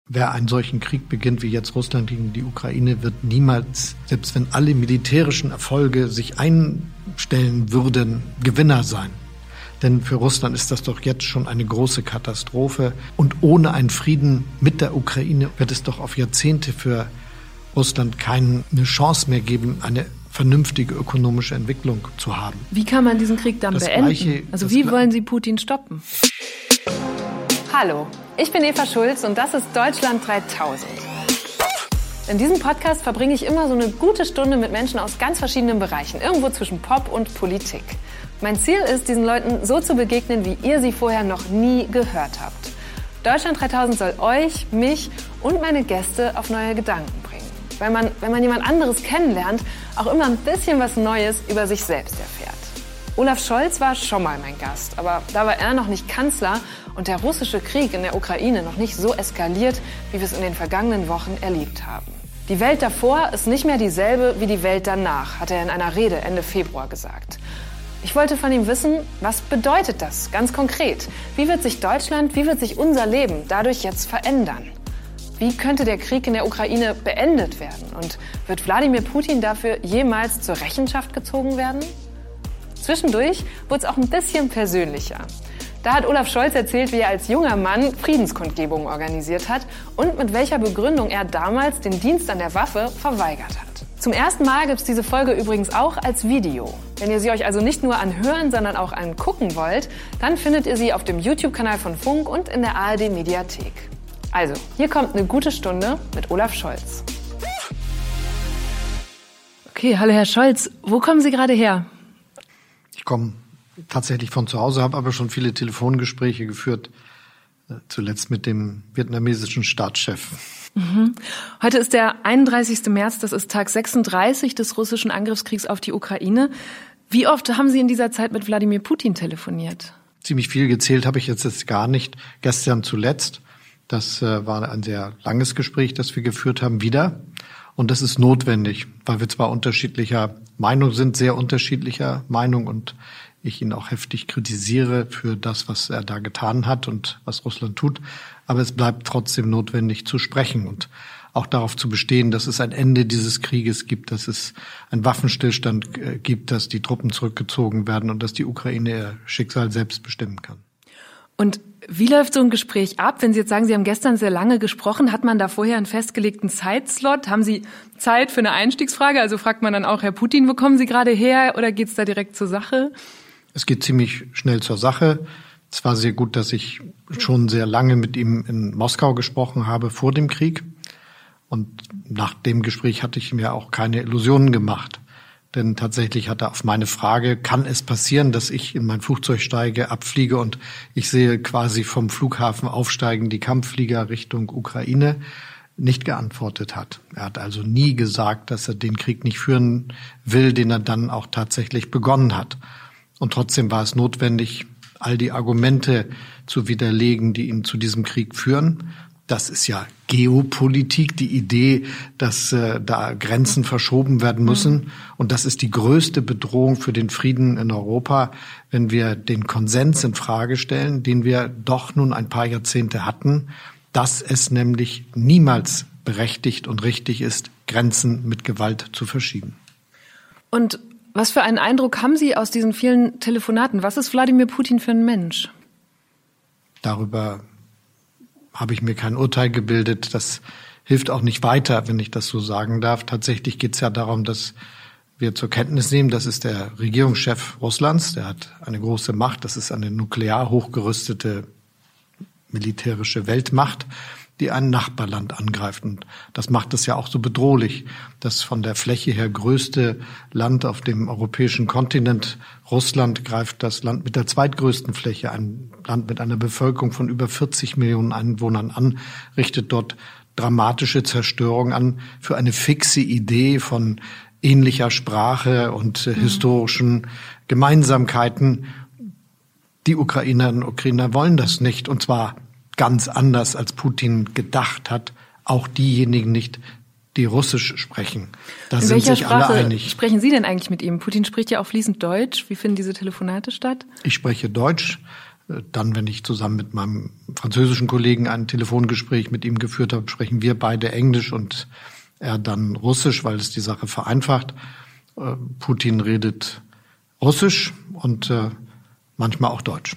Wer einen solchen Krieg beginnt wie jetzt Russland gegen die Ukraine, wird niemals, selbst wenn alle militärischen Erfolge sich einstellen würden, Gewinner sein. Denn für Russland ist das doch jetzt schon eine große Katastrophe. Und ohne einen Frieden mit der Ukraine wird es doch auf Jahrzehnte für Russland keine Chance mehr geben, eine vernünftige ökonomische Entwicklung zu haben. Wie kann man diesen Krieg dann beenden? Wie wollen Sie Putin stoppen? Hallo, ich bin Eva Schulz und das ist Deutschland 3000. In diesem Podcast verbringe ich immer so eine gute Stunde mit Menschen aus ganz verschiedenen Bereichen, irgendwo zwischen Pop und Politik. Mein Ziel ist, diesen Leuten so zu begegnen, wie ihr sie vorher noch nie gehört habt. Deutschland 3000 soll euch, mich und meine Gäste auf neue Gedanken bringen. Weil wenn man jemand anderes kennenlernt, auch immer ein bisschen was Neues über sich selbst erfährt. Olaf Scholz war schon mal mein Gast, aber da war er noch nicht Kanzler und der russische Krieg in der Ukraine noch nicht so eskaliert, wie wir es in den vergangenen Wochen erlebt haben. Die Welt davor ist nicht mehr dieselbe wie die Welt danach, hat er in einer Rede Ende Februar gesagt. Ich wollte von ihm wissen, was bedeutet das ganz konkret? Wie wird sich Deutschland, wie wird sich unser Leben dadurch jetzt verändern? Wie könnte der Krieg in der Ukraine beendet werden? Und wird Wladimir Putin dafür jemals zur Rechenschaft gezogen werden? Zwischendurch wurde es auch ein bisschen persönlicher. Da hat Olaf Scholz erzählt, wie er als junger Mann Friedenskundgebungen organisiert hat und mit welcher Begründung er damals den Dienst an der Waffe verweigert hat. Zum ersten Mal gibt es diese Folge übrigens auch als Video. Wenn ihr sie euch also nicht nur anhören, sondern auch angucken wollt, dann findet ihr sie auf dem YouTube-Kanal von Funk und in der ARD-Mediathek. Also, hier kommt eine gute Stunde mit Olaf Scholz. Okay, hallo Herr Scholz, wo kommen Sie gerade her? Ich komme tatsächlich von zu Hause, habe aber schon viele Telefongespräche geführt, zuletzt mit dem vietnamesischen Staatschef. Heute ist der 31. März, das ist Tag 36 des russischen Angriffskriegs auf die Ukraine. Wie oft haben Sie in dieser Zeit mit Wladimir Putin telefoniert? Ziemlich viel, gezählt habe ich jetzt gar nicht. Gestern zuletzt, das war ein sehr langes Gespräch, das wir geführt haben, wieder. Und das ist notwendig, weil wir zwar unterschiedlicher Meinung sind, sehr unterschiedlicher Meinung und ich ihn auch heftig kritisiere für das, was er da getan hat und was Russland tut. Aber es bleibt trotzdem notwendig zu sprechen und auch darauf zu bestehen, dass es ein Ende dieses Krieges gibt, dass es einen Waffenstillstand gibt, dass die Truppen zurückgezogen werden und dass die Ukraine ihr Schicksal selbst bestimmen kann. Und wie läuft so ein Gespräch ab? Wenn Sie jetzt sagen, Sie haben gestern sehr lange gesprochen, hat man da vorher einen festgelegten Zeitslot? Haben Sie Zeit für eine Einstiegsfrage? Also fragt man dann auch, Herr Putin, wo kommen Sie gerade her? Oder geht's da direkt zur Sache? Es geht ziemlich schnell zur Sache. Es war sehr gut, dass ich schon sehr lange mit ihm in Moskau gesprochen habe vor dem Krieg. Und nach dem Gespräch hatte ich mir auch keine Illusionen gemacht. Denn tatsächlich hat er auf meine Frage, kann es passieren, dass ich in mein Flugzeug steige, abfliege und ich sehe quasi vom Flughafen aufsteigen die Kampfflieger Richtung Ukraine, nicht geantwortet hat. Er hat also nie gesagt, dass er den Krieg nicht führen will, den er dann auch tatsächlich begonnen hat. Und trotzdem war es notwendig, all die Argumente zu widerlegen, die ihn zu diesem Krieg führen. Das ist ja Geopolitik, die Idee, dass da Grenzen verschoben werden müssen. Und das ist die größte Bedrohung für den Frieden in Europa, wenn wir den Konsens in Frage stellen, den wir doch nun ein paar Jahrzehnte hatten, dass es nämlich niemals berechtigt und richtig ist, Grenzen mit Gewalt zu verschieben. Und was für einen Eindruck haben Sie aus diesen vielen Telefonaten? Was ist Wladimir Putin für ein Mensch? Darüber habe ich mir kein Urteil gebildet. Das hilft auch nicht weiter, wenn ich das so sagen darf. Tatsächlich geht es ja darum, dass wir zur Kenntnis nehmen, das ist der Regierungschef Russlands, der hat eine große Macht, das ist eine nuklear hochgerüstete militärische Weltmacht, die ein Nachbarland angreift. Und das macht es ja auch so bedrohlich. Das von der Fläche her größte Land auf dem europäischen Kontinent, Russland, greift das Land mit der zweitgrößten Fläche, ein Land mit einer Bevölkerung von über 40 Millionen Einwohnern an, richtet dort dramatische Zerstörung an für eine fixe Idee von ähnlicher Sprache und historischen Gemeinsamkeiten. Die Ukrainerinnen und Ukrainer wollen das nicht, und zwar ganz anders, als Putin gedacht hat, auch diejenigen nicht, die Russisch sprechen. Da sind sich alle einig. Sprechen Sie denn eigentlich mit ihm? Putin spricht ja auch fließend Deutsch. Wie finden diese Telefonate statt? Ich spreche Deutsch. Dann, wenn ich zusammen mit meinem französischen Kollegen ein Telefongespräch mit ihm geführt habe, sprechen wir beide Englisch und er dann Russisch, weil es die Sache vereinfacht. Putin redet Russisch und manchmal auch Deutsch.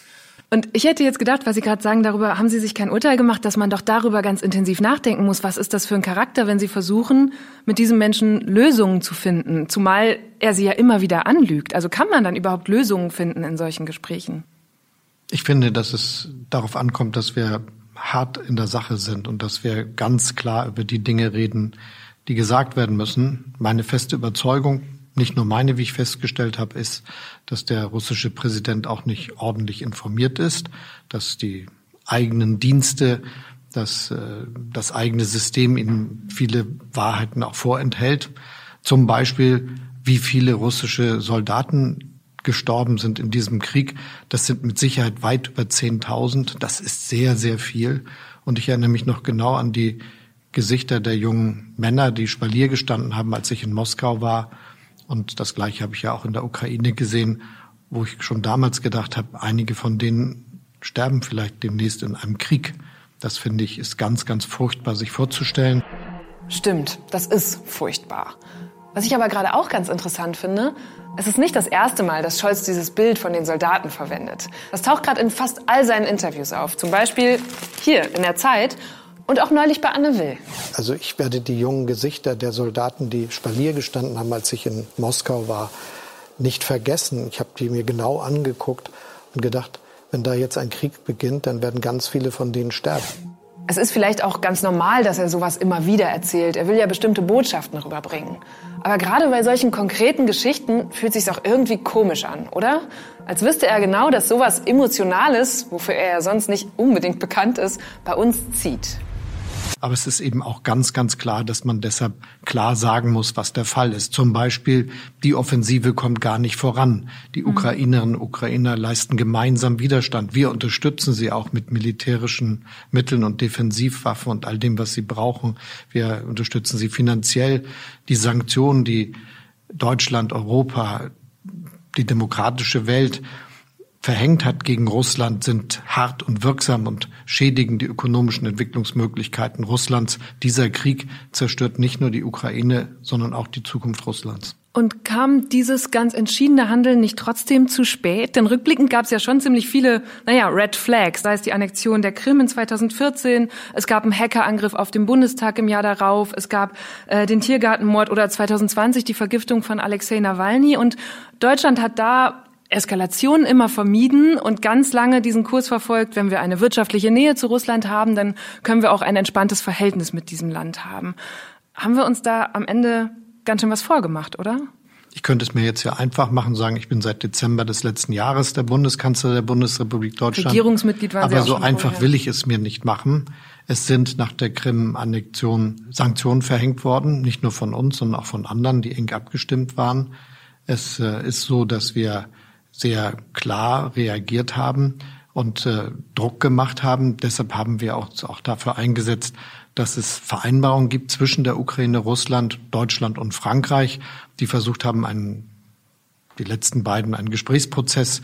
Und ich hätte jetzt gedacht, was Sie gerade sagen, darüber haben Sie sich kein Urteil gemacht, dass man doch darüber ganz intensiv nachdenken muss. Was ist das für ein Charakter, wenn Sie versuchen, mit diesem Menschen Lösungen zu finden? Zumal er Sie ja immer wieder anlügt. Also kann man dann überhaupt Lösungen finden in solchen Gesprächen? Ich finde, dass es darauf ankommt, dass wir hart in der Sache sind und dass wir ganz klar über die Dinge reden, die gesagt werden müssen. Meine feste Überzeugung, nicht nur meine, wie ich festgestellt habe, ist, dass der russische Präsident auch nicht ordentlich informiert ist, dass die eigenen Dienste, dass das eigene System ihm viele Wahrheiten auch vorenthält. Zum Beispiel, wie viele russische Soldaten gestorben sind in diesem Krieg. Das sind mit Sicherheit weit über 10.000. Das ist sehr, sehr viel. Und ich erinnere mich noch genau an die Gesichter der jungen Männer, die Spalier gestanden haben, als ich in Moskau war. Und das Gleiche habe ich ja auch in der Ukraine gesehen, wo ich schon damals gedacht habe, einige von denen sterben vielleicht demnächst in einem Krieg. Das finde ich ist ganz, ganz furchtbar, sich vorzustellen. Stimmt, das ist furchtbar. Was ich aber gerade auch ganz interessant finde, es ist nicht das erste Mal, dass Scholz dieses Bild von den Soldaten verwendet. Das taucht gerade in fast all seinen Interviews auf. Zum Beispiel hier in der Zeit und auch neulich bei Anne Will. Also ich werde die jungen Gesichter der Soldaten, die Spalier gestanden haben, als ich in Moskau war, nicht vergessen. Ich habe die mir genau angeguckt und gedacht, wenn da jetzt ein Krieg beginnt, dann werden ganz viele von denen sterben. Es ist vielleicht auch ganz normal, dass er sowas immer wieder erzählt. Er will ja bestimmte Botschaften rüberbringen. Aber gerade bei solchen konkreten Geschichten fühlt es sich auch irgendwie komisch an, oder? Als wüsste er genau, dass sowas Emotionales, wofür er ja sonst nicht unbedingt bekannt ist, bei uns zieht. Aber es ist eben auch ganz, ganz klar, dass man deshalb klar sagen muss, was der Fall ist. Zum Beispiel, die Offensive kommt gar nicht voran. Die Ukrainerinnen und Ukrainer leisten gemeinsam Widerstand. Wir unterstützen sie auch mit militärischen Mitteln und Defensivwaffen und all dem, was sie brauchen. Wir unterstützen sie finanziell. Die Sanktionen, die Deutschland, Europa, die demokratische Welt verhängt hat gegen Russland, sind hart und wirksam und schädigen die ökonomischen Entwicklungsmöglichkeiten Russlands. Dieser Krieg zerstört nicht nur die Ukraine, sondern auch die Zukunft Russlands. Und kam dieses ganz entschiedene Handeln nicht trotzdem zu spät? Denn rückblickend gab es ja schon ziemlich viele, Red Flags, sei es die Annexion der Krim in 2014, es gab einen Hackerangriff auf den Bundestag im Jahr darauf, es gab den Tiergartenmord oder 2020 die Vergiftung von Alexei Nawalny. Und Deutschland hat da Eskalationen immer vermieden und ganz lange diesen Kurs verfolgt, wenn wir eine wirtschaftliche Nähe zu Russland haben, dann können wir auch ein entspanntes Verhältnis mit diesem Land haben. Haben wir uns da am Ende ganz schön was vorgemacht, oder? Ich könnte es mir jetzt ja einfach machen, sagen, ich bin seit Dezember des letzten Jahres der Bundeskanzler der Bundesrepublik Deutschland. Regierungsmitglied waren Sie auch aber so schon einfach vorher. will ich es mir nicht machen. Es sind nach der Krim-Annexion Sanktionen verhängt worden, nicht nur von uns, sondern auch von anderen, die eng abgestimmt waren. Es ist so, dass wir sehr klar reagiert haben und Druck gemacht haben. Deshalb haben wir auch dafür eingesetzt, dass es Vereinbarungen gibt zwischen der Ukraine, Russland, Deutschland und Frankreich, die versucht haben, die letzten beiden einen Gesprächsprozess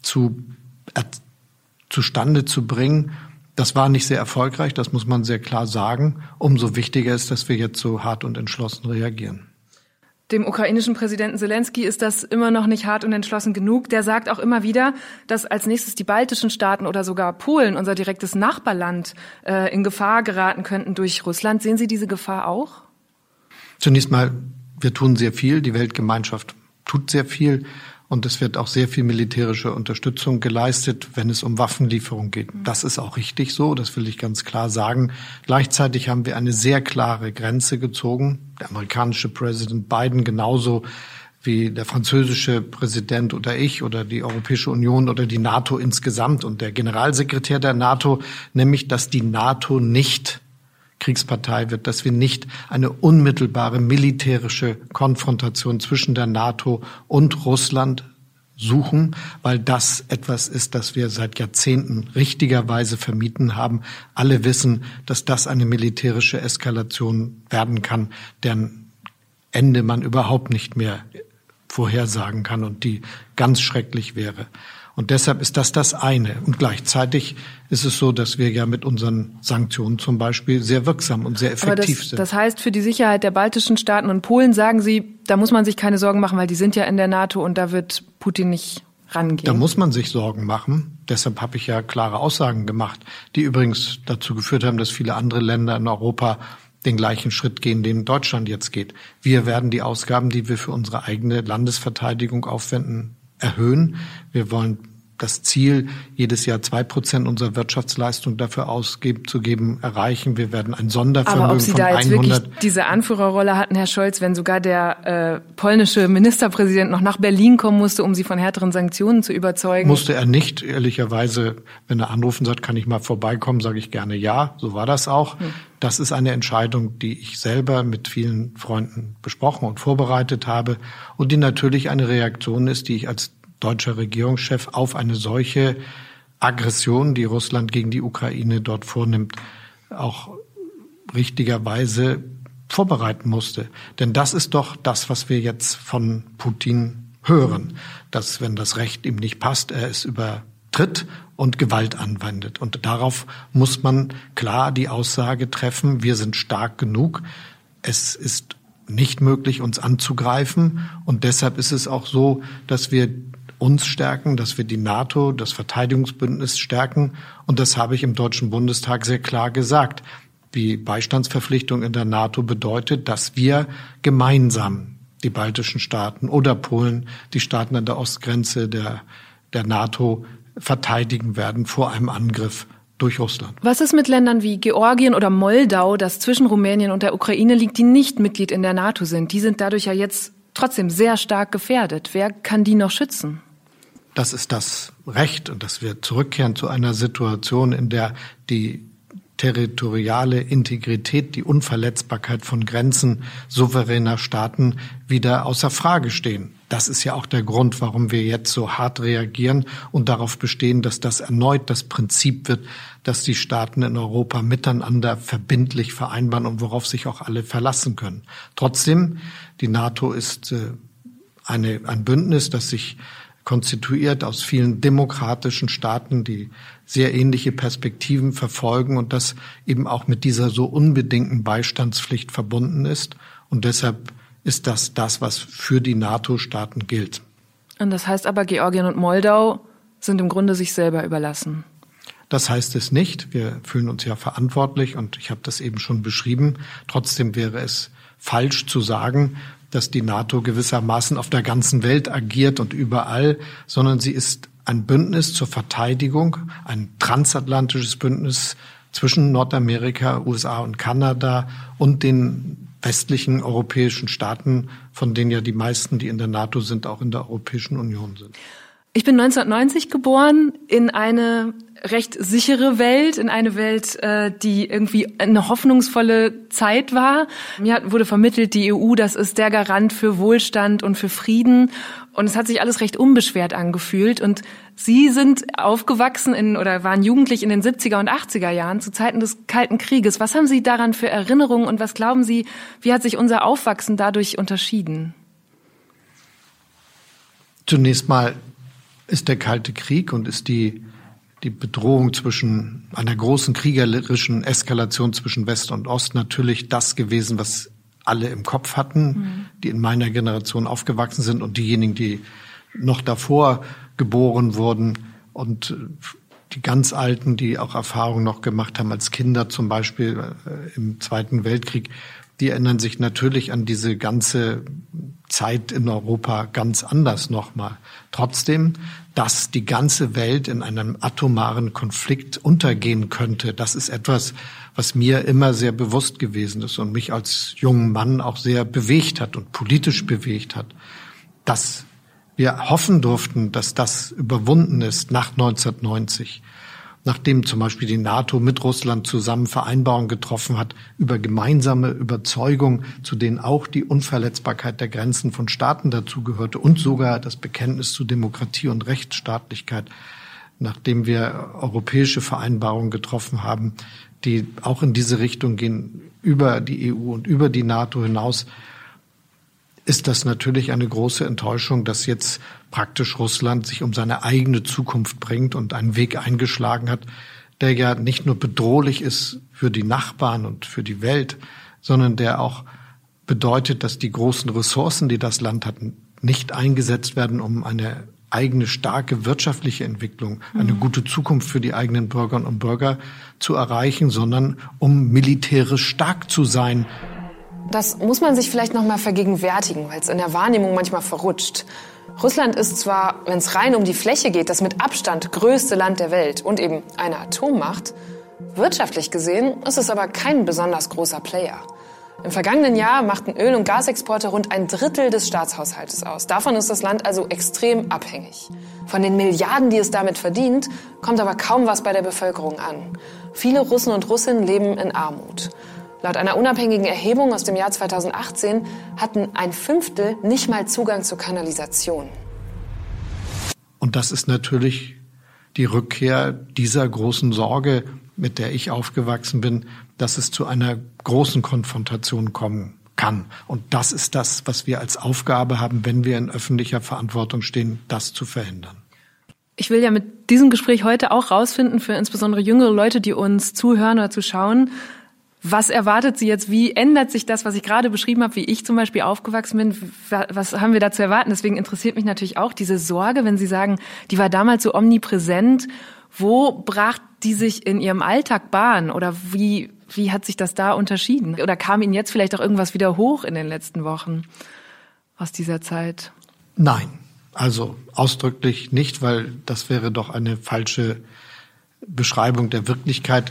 zustande zu bringen. Das war nicht sehr erfolgreich, das muss man sehr klar sagen. Umso wichtiger ist, dass wir jetzt so hart und entschlossen reagieren. Dem ukrainischen Präsidenten Selenskyj ist das immer noch nicht hart und entschlossen genug. Der sagt auch immer wieder, dass als nächstes die baltischen Staaten oder sogar Polen, unser direktes Nachbarland, in Gefahr geraten könnten durch Russland. Sehen Sie diese Gefahr auch? Zunächst mal, wir tun sehr viel. Die Weltgemeinschaft tut sehr viel. Und es wird auch sehr viel militärische Unterstützung geleistet, wenn es um Waffenlieferung geht. Das ist auch richtig so, das will ich ganz klar sagen. Gleichzeitig haben wir eine sehr klare Grenze gezogen. Der amerikanische Präsident Biden genauso wie der französische Präsident oder ich oder die Europäische Union oder die NATO insgesamt und der Generalsekretär der NATO, nämlich dass die NATO nicht Kriegspartei wird, dass wir nicht eine unmittelbare militärische Konfrontation zwischen der NATO und Russland suchen, weil das etwas ist, das wir seit Jahrzehnten richtigerweise vermieden haben. Alle wissen, dass das eine militärische Eskalation werden kann, deren Ende man überhaupt nicht mehr vorhersagen kann und die ganz schrecklich wäre. Und deshalb ist das eine. Und gleichzeitig ist es so, dass wir ja mit unseren Sanktionen zum Beispiel sehr wirksam und sehr effektiv sind. Das heißt, für die Sicherheit der baltischen Staaten und Polen sagen Sie, da muss man sich keine Sorgen machen, weil die sind ja in der NATO und da wird Putin nicht rangehen. Da muss man sich Sorgen machen. Deshalb habe ich ja klare Aussagen gemacht, die übrigens dazu geführt haben, dass viele andere Länder in Europa den gleichen Schritt gehen, den Deutschland jetzt geht. Wir werden die Ausgaben, die wir für unsere eigene Landesverteidigung aufwenden, erhöhen. Wir wollen das Ziel, jedes Jahr 2% unserer Wirtschaftsleistung dafür auszugeben, erreichen. Wir werden ein Sondervermögen von 100. Aber ob Sie da jetzt wirklich diese Anführerrolle hatten, Herr Scholz, wenn sogar der polnische Ministerpräsident noch nach Berlin kommen musste, um Sie von härteren Sanktionen zu überzeugen? Musste er nicht, ehrlicherweise. Wenn er anrufen sagt, kann ich mal vorbeikommen, sage ich gerne ja. So war das auch. Das ist eine Entscheidung, die ich selber mit vielen Freunden besprochen und vorbereitet habe und die natürlich eine Reaktion ist, die ich als deutscher Regierungschef auf eine solche Aggression, die Russland gegen die Ukraine dort vornimmt, auch richtigerweise vorbereiten musste. Denn das ist doch das, was wir jetzt von Putin hören, dass, wenn das Recht ihm nicht passt, er es übertritt und Gewalt anwendet. Und darauf muss man klar die Aussage treffen, wir sind stark genug, es ist nicht möglich, uns anzugreifen. Und deshalb ist es auch so, dass wir uns stärken, dass wir die NATO, das Verteidigungsbündnis stärken. Und das habe ich im Deutschen Bundestag sehr klar gesagt. Die Beistandsverpflichtung in der NATO bedeutet, dass wir gemeinsam die baltischen Staaten oder Polen, die Staaten an der Ostgrenze der NATO verteidigen werden vor einem Angriff durch Russland. Was ist mit Ländern wie Georgien oder Moldau, das zwischen Rumänien und der Ukraine liegt, die nicht Mitglied in der NATO sind? Die sind dadurch ja jetzt trotzdem sehr stark gefährdet. Wer kann die noch schützen? Das ist das Recht und dass wir zurückkehren zu einer Situation, in der die territoriale Integrität, die Unverletzbarkeit von Grenzen souveräner Staaten wieder außer Frage stehen. Das ist ja auch der Grund, warum wir jetzt so hart reagieren und darauf bestehen, dass das erneut das Prinzip wird, dass die Staaten in Europa miteinander verbindlich vereinbaren und worauf sich auch alle verlassen können. Trotzdem, die NATO ist ein Bündnis, das sich konstituiert aus vielen demokratischen Staaten, die sehr ähnliche Perspektiven verfolgen und das eben auch mit dieser so unbedingten Beistandspflicht verbunden ist. Und deshalb ist das, was für die NATO-Staaten gilt. Und das heißt aber, Georgien und Moldau sind im Grunde sich selber überlassen. Das heißt es nicht. Wir fühlen uns ja verantwortlich und ich habe das eben schon beschrieben. Trotzdem wäre es falsch zu sagen, dass die NATO gewissermaßen auf der ganzen Welt agiert und überall, sondern sie ist ein Bündnis zur Verteidigung, ein transatlantisches Bündnis zwischen Nordamerika, USA und Kanada und den westlichen europäischen Staaten, von denen ja die meisten, die in der NATO sind, auch in der Europäischen Union sind. Ich bin 1990 geboren in eine recht sichere Welt, in eine Welt, die irgendwie eine hoffnungsvolle Zeit war. Mir wurde vermittelt, die EU, das ist der Garant für Wohlstand und für Frieden. Und es hat sich alles recht unbeschwert angefühlt. Und Sie sind aufgewachsen oder waren jugendlich in den 70er und 80er Jahren zu Zeiten des Kalten Krieges. Was haben Sie daran für Erinnerungen und was glauben Sie, wie hat sich unser Aufwachsen dadurch unterschieden? Zunächst mal ist der Kalte Krieg und ist die Bedrohung zwischen einer großen kriegerischen Eskalation zwischen West und Ost natürlich das gewesen, was alle im Kopf hatten, die in meiner Generation aufgewachsen sind und diejenigen, die noch davor geboren wurden und die ganz Alten, die auch Erfahrungen noch gemacht haben als Kinder, zum Beispiel im Zweiten Weltkrieg, die erinnern sich natürlich an diese ganze Zeit in Europa ganz anders nochmal. Trotzdem, dass die ganze Welt in einem atomaren Konflikt untergehen könnte, das ist etwas, was mir immer sehr bewusst gewesen ist und mich als jungen Mann auch sehr bewegt hat und politisch bewegt hat. Dass wir hoffen durften, dass das überwunden ist nach 1990. Nachdem zum Beispiel die NATO mit Russland zusammen Vereinbarungen getroffen hat über gemeinsame Überzeugung, zu denen auch die Unverletzbarkeit der Grenzen von Staaten dazugehörte und sogar das Bekenntnis zu Demokratie und Rechtsstaatlichkeit, nachdem wir europäische Vereinbarungen getroffen haben, die auch in diese Richtung gehen, über die EU und über die NATO hinaus, ist das natürlich eine große Enttäuschung, dass jetzt praktisch Russland sich um seine eigene Zukunft bringt und einen Weg eingeschlagen hat, der ja nicht nur bedrohlich ist für die Nachbarn und für die Welt, sondern der auch bedeutet, dass die großen Ressourcen, die das Land hat, nicht eingesetzt werden, um eine eigene starke wirtschaftliche Entwicklung, eine gute Zukunft für die eigenen Bürgerinnen und Bürger zu erreichen, sondern um militärisch stark zu sein. Das muss man sich vielleicht noch mal vergegenwärtigen, weil es in der Wahrnehmung manchmal verrutscht. Russland ist zwar, wenn es rein um die Fläche geht, das mit Abstand größte Land der Welt und eben eine Atommacht. Wirtschaftlich gesehen ist es aber kein besonders großer Player. Im vergangenen Jahr machten Öl- und Gasexporte rund 1/3 des Staatshaushaltes aus. Davon ist das Land also extrem abhängig. Von den Milliarden, die es damit verdient, kommt aber kaum was bei der Bevölkerung an. Viele Russen und Russinnen leben in Armut. Laut einer unabhängigen Erhebung aus dem Jahr 2018 hatten 1/5 nicht mal Zugang zur Kanalisation. Und das ist natürlich die Rückkehr dieser großen Sorge, mit der ich aufgewachsen bin, dass es zu einer großen Konfrontation kommen kann. Und das ist das, was wir als Aufgabe haben, wenn wir in öffentlicher Verantwortung stehen, das zu verhindern. Ich will ja mit diesem Gespräch heute auch rausfinden, für insbesondere jüngere Leute, die uns zuhören oder zuschauen, was erwartet sie jetzt? Wie ändert sich das, was ich gerade beschrieben habe, wie ich zum Beispiel aufgewachsen bin? Was haben wir da zu erwarten? Deswegen interessiert mich natürlich auch diese Sorge, wenn Sie sagen, die war damals so omnipräsent. Wo brach die sich in Ihrem Alltag Bahn? Oder wie hat sich das da unterschieden? Oder kam Ihnen jetzt vielleicht auch irgendwas wieder hoch in den letzten Wochen aus dieser Zeit? Nein, also ausdrücklich nicht, weil das wäre doch eine falsche Beschreibung der Wirklichkeit.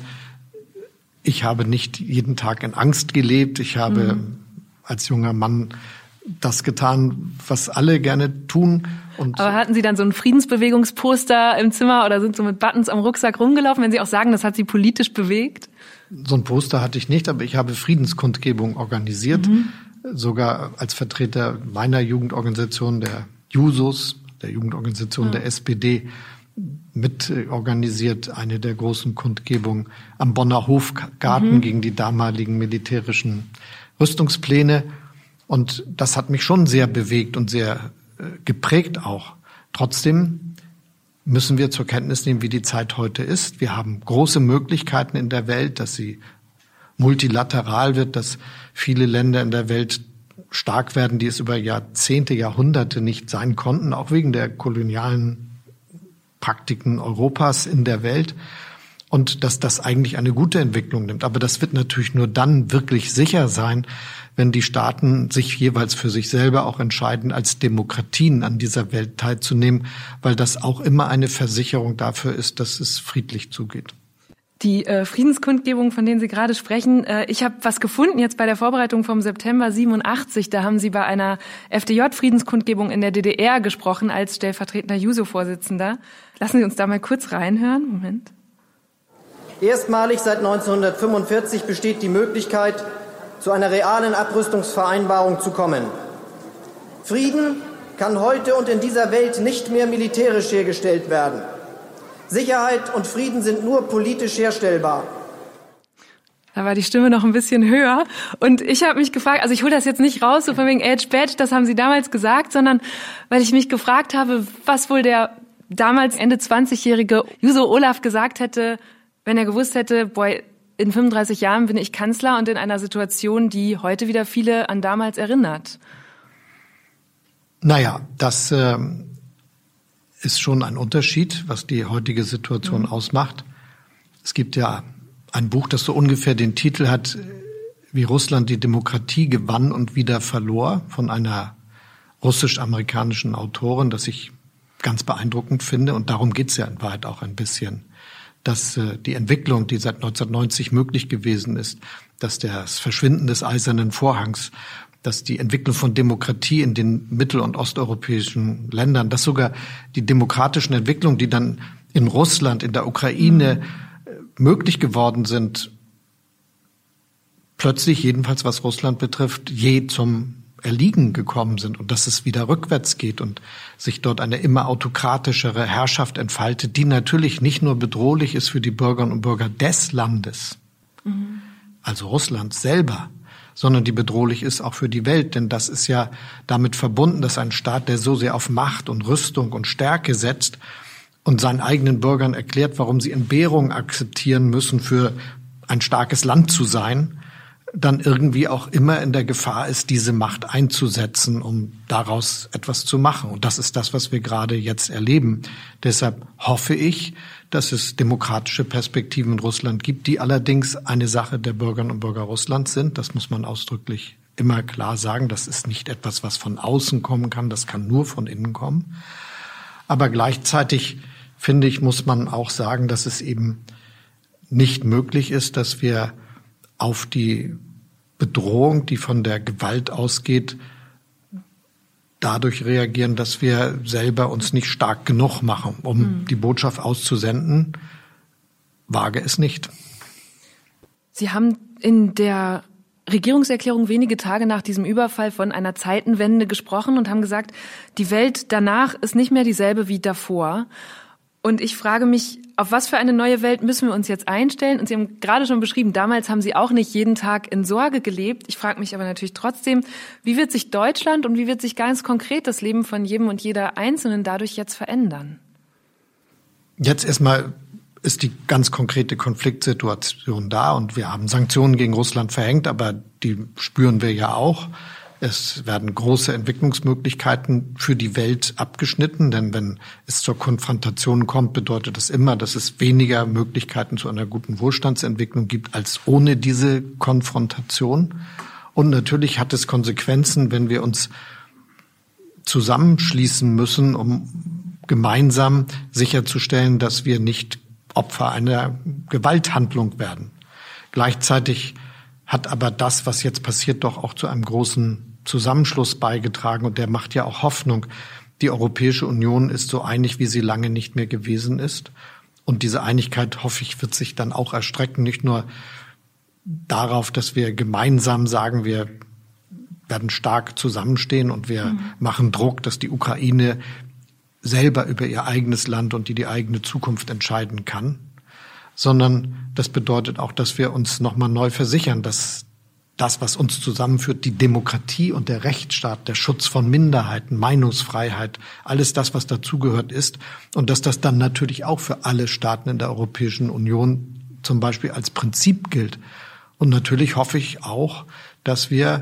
Ich habe nicht jeden Tag in Angst gelebt. Ich habe als junger Mann das getan, was alle gerne tun. Aber hatten Sie dann so ein Friedensbewegungsposter im Zimmer oder sind so mit Buttons am Rucksack rumgelaufen, wenn Sie auch sagen, das hat Sie politisch bewegt? So ein Poster hatte ich nicht, aber ich habe Friedenskundgebung organisiert, sogar als Vertreter meiner Jugendorganisation, der Jusos, der Jugendorganisation der SPD, mit organisiert, eine der großen Kundgebungen am Bonner Hofgarten gegen die damaligen militärischen Rüstungspläne. Und das hat mich schon sehr bewegt und sehr geprägt auch. Trotzdem müssen wir zur Kenntnis nehmen, wie die Zeit heute ist. Wir haben große Möglichkeiten in der Welt, dass sie multilateral wird, dass viele Länder in der Welt stark werden, die es über Jahrzehnte, Jahrhunderte nicht sein konnten, auch wegen der kolonialen Praktiken Europas in der Welt. Und dass das eigentlich eine gute Entwicklung nimmt. Aber das wird natürlich nur dann wirklich sicher sein, wenn die Staaten sich jeweils für sich selber auch entscheiden, als Demokratien an dieser Welt teilzunehmen, weil das auch immer eine Versicherung dafür ist, dass es friedlich zugeht. Die Friedenskundgebung, von denen Sie gerade sprechen, ich habe was gefunden jetzt bei der Vorbereitung vom September 87. Da haben Sie bei einer FDJ-Friedenskundgebung in der DDR gesprochen als stellvertretender JUSO-Vorsitzender. Lassen Sie uns da mal kurz reinhören. Moment. Erstmalig seit 1945 besteht die Möglichkeit, zu einer realen Abrüstungsvereinbarung zu kommen. Frieden kann heute und in dieser Welt nicht mehr militärisch hergestellt werden. Sicherheit und Frieden sind nur politisch herstellbar. Da war die Stimme noch ein bisschen höher. Und ich habe mich gefragt, also ich hole das jetzt nicht raus, so von wegen Age Badge, das haben Sie damals gesagt, sondern weil ich mich gefragt habe, was wohl der damals Ende 20-jährige Juso Olaf gesagt hätte, wenn er gewusst hätte, boah, in 35 Jahren bin ich Kanzler und in einer Situation, die heute wieder viele an damals erinnert. Naja, das ist schon ein Unterschied, was die heutige Situation ausmacht. Es gibt ja ein Buch, das so ungefähr den Titel hat, wie Russland die Demokratie gewann und wieder verlor, von einer russisch-amerikanischen Autorin, das ich ganz beeindruckend finde. Und darum geht's ja in Wahrheit auch ein bisschen. Dass die Entwicklung, die seit 1990 möglich gewesen ist, dass das Verschwinden des Eisernen Vorhangs, dass die Entwicklung von Demokratie in den mittel- und osteuropäischen Ländern, dass sogar die demokratischen Entwicklungen, die dann in Russland, in der Ukraine möglich geworden sind, plötzlich, jedenfalls was Russland betrifft, je zum Erliegen gekommen sind und dass es wieder rückwärts geht und sich dort eine immer autokratischere Herrschaft entfaltet, die natürlich nicht nur bedrohlich ist für die Bürgerinnen und Bürger des Landes, also Russlands selber, sondern die bedrohlich ist auch für die Welt. Denn das ist ja damit verbunden, dass ein Staat, der so sehr auf Macht und Rüstung und Stärke setzt und seinen eigenen Bürgern erklärt, warum sie Entbehrungen akzeptieren müssen, für ein starkes Land zu sein, dann irgendwie auch immer in der Gefahr ist, diese Macht einzusetzen, um daraus etwas zu machen. Und das ist das, was wir gerade jetzt erleben. Deshalb hoffe ich, dass es demokratische Perspektiven in Russland gibt, die allerdings eine Sache der Bürgerinnen und Bürger Russlands sind. Das muss man ausdrücklich immer klar sagen. Das ist nicht etwas, was von außen kommen kann. Das kann nur von innen kommen. Aber gleichzeitig, finde ich, muss man auch sagen, dass es eben nicht möglich ist, dass wir auf die Bedrohung, die von der Gewalt ausgeht, dadurch reagieren, dass wir selber uns nicht stark genug machen, um die Botschaft auszusenden. Wage es nicht. Sie haben in der Regierungserklärung wenige Tage nach diesem Überfall von einer Zeitenwende gesprochen und haben gesagt, die Welt danach ist nicht mehr dieselbe wie davor. Und ich frage mich, auf was für eine neue Welt müssen wir uns jetzt einstellen? Und Sie haben gerade schon beschrieben, damals haben Sie auch nicht jeden Tag in Sorge gelebt. Ich frage mich aber natürlich trotzdem, wie wird sich Deutschland und wie wird sich ganz konkret das Leben von jedem und jeder Einzelnen dadurch jetzt verändern? Jetzt erstmal ist die ganz konkrete Konfliktsituation da und wir haben Sanktionen gegen Russland verhängt, aber die spüren wir ja auch. Es werden große Entwicklungsmöglichkeiten für die Welt abgeschnitten, denn wenn es zur Konfrontation kommt, bedeutet das immer, dass es weniger Möglichkeiten zu einer guten Wohlstandsentwicklung gibt als ohne diese Konfrontation. Und natürlich hat es Konsequenzen, wenn wir uns zusammenschließen müssen, um gemeinsam sicherzustellen, dass wir nicht Opfer einer Gewalthandlung werden. Gleichzeitig hat aber das, was jetzt passiert, doch auch zu einem großen Zusammenschluss beigetragen. Und der macht ja auch Hoffnung. Die Europäische Union ist so einig, wie sie lange nicht mehr gewesen ist. Und diese Einigkeit, hoffe ich, wird sich dann auch erstrecken. Nicht nur darauf, dass wir gemeinsam sagen, wir werden stark zusammenstehen und wir machen Druck, dass die Ukraine selber über ihr eigenes Land und die eigene Zukunft entscheiden kann. Sondern das bedeutet auch, dass wir uns nochmal neu versichern, dass das, was uns zusammenführt, die Demokratie und der Rechtsstaat, der Schutz von Minderheiten, Meinungsfreiheit, alles das, was dazugehört ist und dass das dann natürlich auch für alle Staaten in der Europäischen Union zum Beispiel als Prinzip gilt. Und natürlich hoffe ich auch, dass wir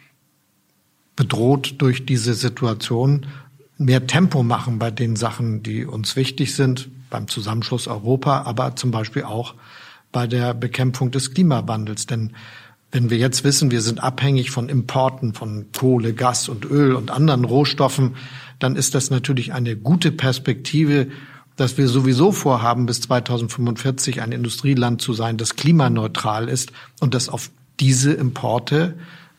bedroht durch diese Situation mehr Tempo machen bei den Sachen, die uns wichtig sind, beim Zusammenschluss Europa, aber zum Beispiel auch bei der Bekämpfung des Klimawandels. Denn wenn wir jetzt wissen, wir sind abhängig von Importen von Kohle, Gas und Öl und anderen Rohstoffen, dann ist das natürlich eine gute Perspektive, dass wir sowieso vorhaben, bis 2045 ein Industrieland zu sein, das klimaneutral ist und das auf diese Importe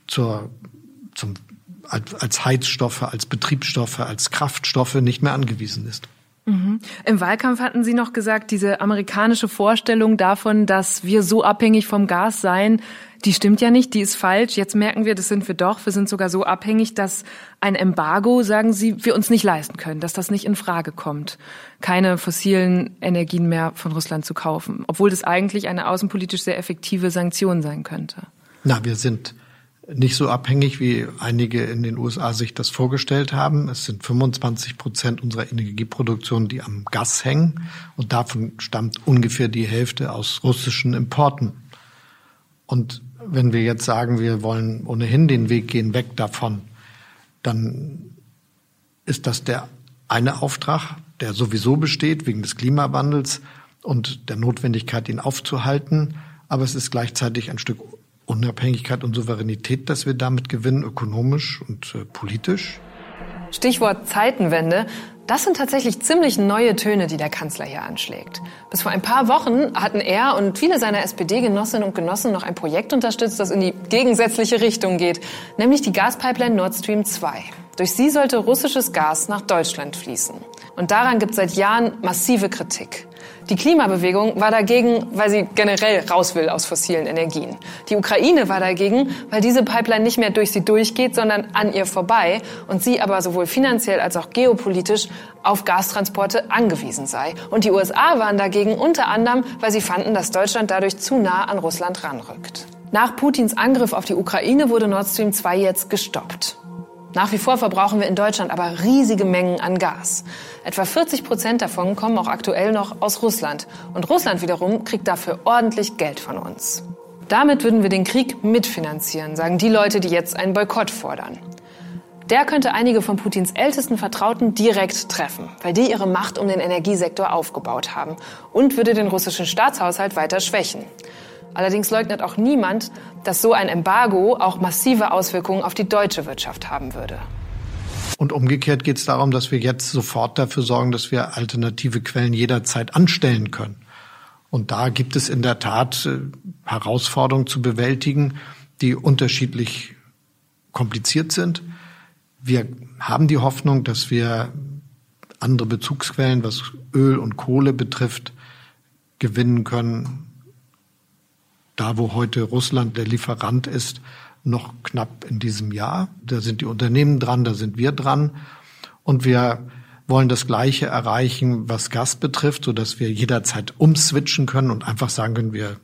als Heizstoffe, als Betriebsstoffe, als Kraftstoffe nicht mehr angewiesen ist. Mhm. Im Wahlkampf hatten Sie noch gesagt, diese amerikanische Vorstellung davon, dass wir so abhängig vom Gas seien, die stimmt ja nicht, die ist falsch. Jetzt merken wir, das sind wir doch. Wir sind sogar so abhängig, dass ein Embargo, sagen Sie, wir uns nicht leisten können, dass das nicht in Frage kommt, keine fossilen Energien mehr von Russland zu kaufen, obwohl das eigentlich eine außenpolitisch sehr effektive Sanktion sein könnte. Wir sind nicht so abhängig, wie einige in den USA sich das vorgestellt haben. Es sind 25% unserer Energieproduktion, die am Gas hängen. Und davon stammt ungefähr die Hälfte aus russischen Importen. Und wenn wir jetzt sagen, wir wollen ohnehin den Weg gehen, weg davon, dann ist das der eine Auftrag, der sowieso besteht wegen des Klimawandels und der Notwendigkeit, ihn aufzuhalten. Aber es ist gleichzeitig ein Stück Unabhängigkeit und Souveränität, dass wir damit gewinnen, ökonomisch und politisch. Stichwort Zeitenwende. Das sind tatsächlich ziemlich neue Töne, die der Kanzler hier anschlägt. Bis vor ein paar Wochen hatten er und viele seiner SPD-Genossinnen und Genossen noch ein Projekt unterstützt, das in die gegensätzliche Richtung geht, nämlich die Gaspipeline Nord Stream 2. Durch sie sollte russisches Gas nach Deutschland fließen. Und daran gibt es seit Jahren massive Kritik. Die Klimabewegung war dagegen, weil sie generell raus will aus fossilen Energien. Die Ukraine war dagegen, weil diese Pipeline nicht mehr durch sie durchgeht, sondern an ihr vorbei und sie aber sowohl finanziell als auch geopolitisch auf Gastransporte angewiesen sei. Und die USA waren dagegen unter anderem, weil sie fanden, dass Deutschland dadurch zu nah an Russland ranrückt. Nach Putins Angriff auf die Ukraine wurde Nord Stream 2 jetzt gestoppt. Nach wie vor verbrauchen wir in Deutschland aber riesige Mengen an Gas. Etwa 40% davon kommen auch aktuell noch aus Russland. Und Russland wiederum kriegt dafür ordentlich Geld von uns. Damit würden wir den Krieg mitfinanzieren, sagen die Leute, die jetzt einen Boykott fordern. Der könnte einige von Putins ältesten Vertrauten direkt treffen, weil die ihre Macht um den Energiesektor aufgebaut haben und würde den russischen Staatshaushalt weiter schwächen. Allerdings leugnet auch niemand, dass so ein Embargo auch massive Auswirkungen auf die deutsche Wirtschaft haben würde. Und umgekehrt geht es darum, dass wir jetzt sofort dafür sorgen, dass wir alternative Quellen jederzeit anstellen können. Und da gibt es in der Tat Herausforderungen zu bewältigen, die unterschiedlich kompliziert sind. Wir haben die Hoffnung, dass wir andere Bezugsquellen, was Öl und Kohle betrifft, gewinnen können. Da, wo heute Russland der Lieferant ist, noch knapp in diesem Jahr. Da sind die Unternehmen dran, da sind wir dran. Und wir wollen das Gleiche erreichen, was Gas betrifft, sodass wir jederzeit umswitchen können und einfach sagen können, wir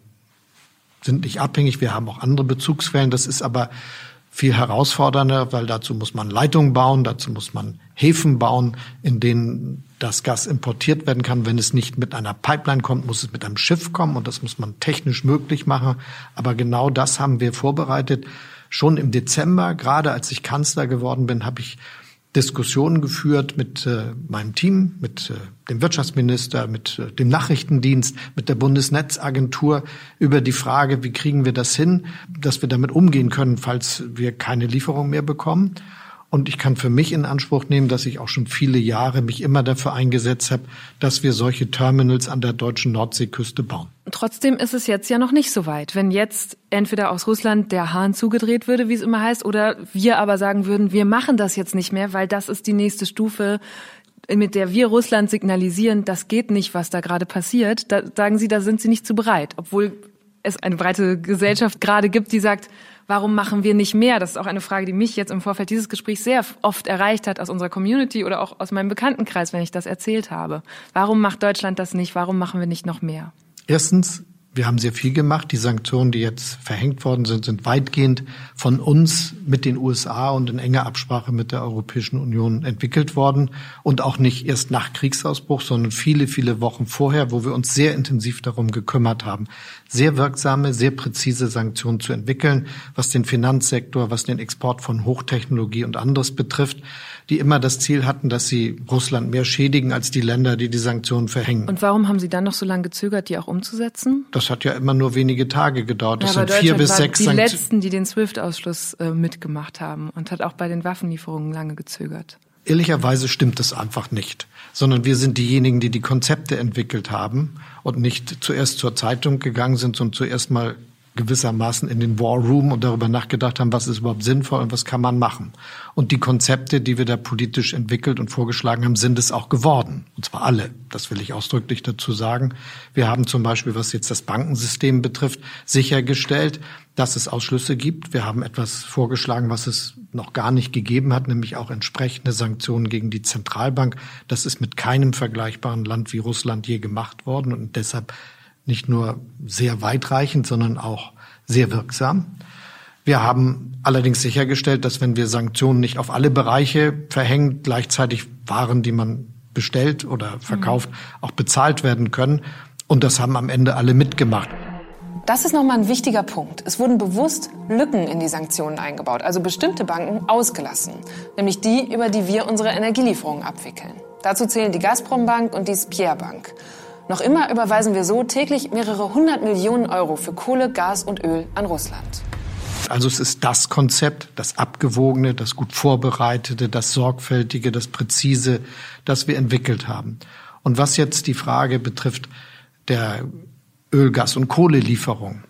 sind nicht abhängig, wir haben auch andere Bezugsquellen. Das ist aber viel herausfordernder, weil dazu muss man Leitungen bauen, dazu muss man Häfen bauen, in denen das Gas importiert werden kann. Wenn es nicht mit einer Pipeline kommt, muss es mit einem Schiff kommen und das muss man technisch möglich machen. Aber genau das haben wir vorbereitet. Schon im Dezember, gerade als ich Kanzler geworden bin, habe ich Diskussionen geführt mit meinem Team, mit dem Wirtschaftsminister, mit dem Nachrichtendienst, mit der Bundesnetzagentur über die Frage, wie kriegen wir das hin, dass wir damit umgehen können, falls wir keine Lieferung mehr bekommen. Und ich kann für mich in Anspruch nehmen, dass ich auch schon viele Jahre mich immer dafür eingesetzt habe, dass wir solche Terminals an der deutschen Nordseeküste bauen. Trotzdem ist es jetzt ja noch nicht so weit. Wenn jetzt entweder aus Russland der Hahn zugedreht würde, wie es immer heißt, oder wir aber sagen würden, wir machen das jetzt nicht mehr, weil das ist die nächste Stufe, mit der wir Russland signalisieren, das geht nicht, was da gerade passiert. Da sagen Sie, da sind Sie nicht zu bereit, obwohl es eine breite Gesellschaft gerade gibt, die sagt, warum machen wir nicht mehr? Das ist auch eine Frage, die mich jetzt im Vorfeld dieses Gesprächs sehr oft erreicht hat aus unserer Community oder auch aus meinem Bekanntenkreis, wenn ich das erzählt habe. Warum macht Deutschland das nicht? Warum machen wir nicht noch mehr? Erstens, wir haben sehr viel gemacht. Die Sanktionen, die jetzt verhängt worden sind, sind weitgehend von uns mit den USA und in enger Absprache mit der Europäischen Union entwickelt worden. Und auch nicht erst nach Kriegsausbruch, sondern viele, viele Wochen vorher, wo wir uns sehr intensiv darum gekümmert haben, sehr wirksame, sehr präzise Sanktionen zu entwickeln, was den Finanzsektor, was den Export von Hochtechnologie und anderes betrifft, die immer das Ziel hatten, dass sie Russland mehr schädigen als die Länder, die die Sanktionen verhängen. Und warum haben Sie dann noch so lange gezögert, die auch umzusetzen? Das hat ja immer nur wenige Tage gedauert. Das ja, sind 4 bis 6 Sanktionen. Die letzten, die den SWIFT-Ausschluss mitgemacht haben und hat auch bei den Waffenlieferungen lange gezögert. Ehrlicherweise stimmt es einfach nicht, sondern wir sind diejenigen, die die Konzepte entwickelt haben und nicht zuerst zur Zeitung gegangen sind, sondern zuerst mal gewissermaßen in den War Room und darüber nachgedacht haben, was ist überhaupt sinnvoll und was kann man machen. Und die Konzepte, die wir da politisch entwickelt und vorgeschlagen haben, sind es auch geworden. Und zwar alle. Das will ich ausdrücklich dazu sagen. Wir haben zum Beispiel, was jetzt das Bankensystem betrifft, sichergestellt, dass es Ausschlüsse gibt. Wir haben etwas vorgeschlagen, was es noch gar nicht gegeben hat, nämlich auch entsprechende Sanktionen gegen die Zentralbank. Das ist mit keinem vergleichbaren Land wie Russland je gemacht worden und deshalb nicht nur sehr weitreichend, sondern auch sehr wirksam. Wir haben allerdings sichergestellt, dass wenn wir Sanktionen nicht auf alle Bereiche verhängen, gleichzeitig Waren, die man bestellt oder verkauft, auch bezahlt werden können. Und das haben am Ende alle mitgemacht. Das ist nochmal ein wichtiger Punkt. Es wurden bewusst Lücken in die Sanktionen eingebaut, also bestimmte Banken ausgelassen, nämlich die, über die wir unsere Energielieferungen abwickeln. Dazu zählen die Gazprom-Bank und die Spir-Bank. Noch immer überweisen wir so täglich mehrere 100 Millionen Euro für Kohle, Gas und Öl an Russland. Also es ist das Konzept, das Abgewogene, das gut Vorbereitete, das Sorgfältige, das Präzise, das wir entwickelt haben. Und was jetzt die Frage betrifft der Öl-, Gas- und Kohlelieferung,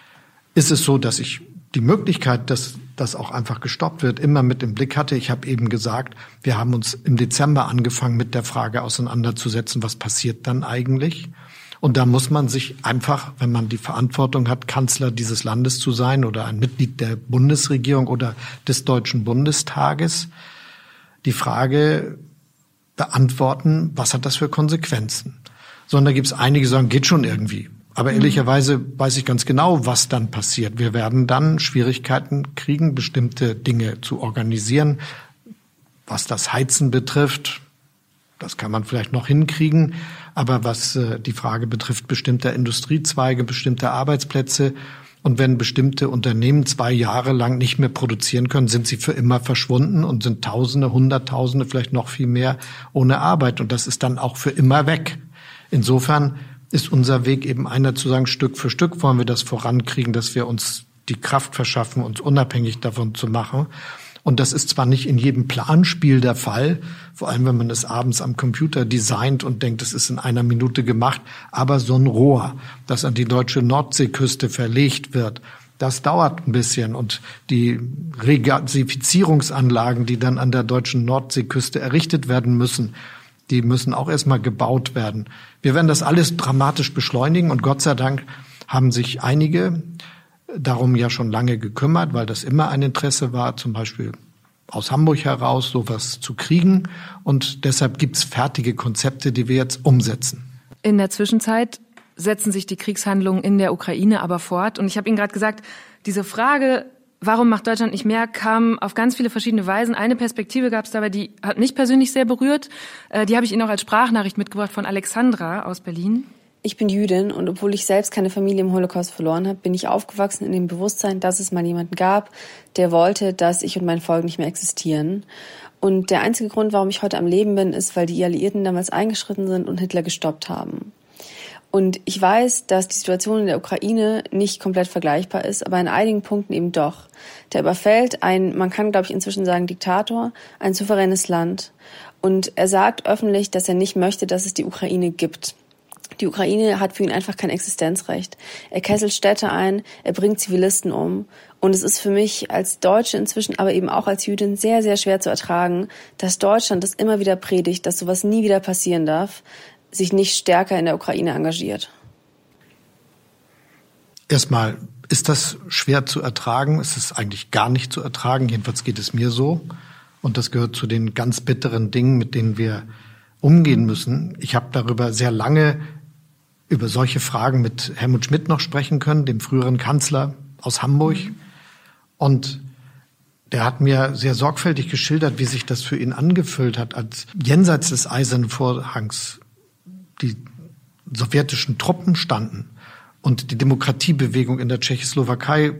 ist es so, dass ich die Möglichkeit, dass das auch einfach gestoppt wird, immer mit im Blick hatte. Ich habe eben gesagt, wir haben uns im Dezember angefangen, mit der Frage auseinanderzusetzen, was passiert dann eigentlich? Und da muss man sich einfach, wenn man die Verantwortung hat, Kanzler dieses Landes zu sein oder ein Mitglied der Bundesregierung oder des Deutschen Bundestages, die Frage beantworten, was hat das für Konsequenzen? Sondern da gibt es einige, die sagen, geht schon irgendwie. Aber ehrlicherweise weiß ich ganz genau, was dann passiert. Wir werden dann Schwierigkeiten kriegen, bestimmte Dinge zu organisieren. Was das Heizen betrifft, das kann man vielleicht noch hinkriegen. Aber was die Frage betrifft, bestimmter Industriezweige, bestimmter Arbeitsplätze, und wenn bestimmte Unternehmen 2 Jahre lang nicht mehr produzieren können, sind sie für immer verschwunden und sind Tausende, Hunderttausende, vielleicht noch viel mehr ohne Arbeit. Und das ist dann auch für immer weg. Insofern ist unser Weg eben einer zu sagen, Stück für Stück wollen wir das vorankriegen, dass wir uns die Kraft verschaffen, uns unabhängig davon zu machen. Und das ist zwar nicht in jedem Planspiel der Fall, vor allem wenn man es abends am Computer designt und denkt, es ist in 1 Minute gemacht, aber so ein Rohr, das an die deutsche Nordseeküste verlegt wird, das dauert ein bisschen. Und die Regasifizierungsanlagen, die dann an der deutschen Nordseeküste errichtet werden müssen, die müssen auch erstmal gebaut werden. Wir werden das alles dramatisch beschleunigen und Gott sei Dank haben sich einige darum ja schon lange gekümmert, weil das immer ein Interesse war, zum Beispiel aus Hamburg heraus sowas zu kriegen. Und deshalb gibt's fertige Konzepte, die wir jetzt umsetzen. In der Zwischenzeit setzen sich die Kriegshandlungen in der Ukraine aber fort. Und ich habe Ihnen gerade gesagt, diese Frage, warum macht Deutschland nicht mehr, kam auf ganz viele verschiedene Weisen. Eine Perspektive gab es dabei, die hat mich persönlich sehr berührt. Die habe ich Ihnen auch als Sprachnachricht mitgebracht von Alexandra aus Berlin. Ich bin Jüdin und obwohl ich selbst keine Familie im Holocaust verloren habe, bin ich aufgewachsen in dem Bewusstsein, dass es mal jemanden gab, der wollte, dass ich und mein Volk nicht mehr existieren. Und der einzige Grund, warum ich heute am Leben bin, ist, weil die Alliierten damals eingeschritten sind und Hitler gestoppt haben. Und ich weiß, dass die Situation in der Ukraine nicht komplett vergleichbar ist, aber in einigen Punkten eben doch. Der überfällt ein, man kann glaube ich inzwischen sagen Diktator, ein souveränes Land. Und er sagt öffentlich, dass er nicht möchte, dass es die Ukraine gibt. Die Ukraine hat für ihn einfach kein Existenzrecht. Er kesselt Städte ein, er bringt Zivilisten um. Und es ist für mich als Deutsche inzwischen, aber eben auch als Jüdin sehr, sehr schwer zu ertragen, dass Deutschland das immer wieder predigt, dass sowas nie wieder passieren darf, sich nicht stärker in der Ukraine engagiert. Erstmal ist das schwer zu ertragen. Es ist eigentlich gar nicht zu ertragen. Jedenfalls geht es mir so. Und das gehört zu den ganz bitteren Dingen, mit denen wir umgehen müssen. Ich habe darüber sehr lange über solche Fragen mit Helmut Schmidt noch sprechen können, dem früheren Kanzler aus Hamburg. Und der hat mir sehr sorgfältig geschildert, wie sich das für ihn angefühlt hat, als jenseits des Eisernen Vorhangs die sowjetischen Truppen standen und die Demokratiebewegung in der Tschechoslowakei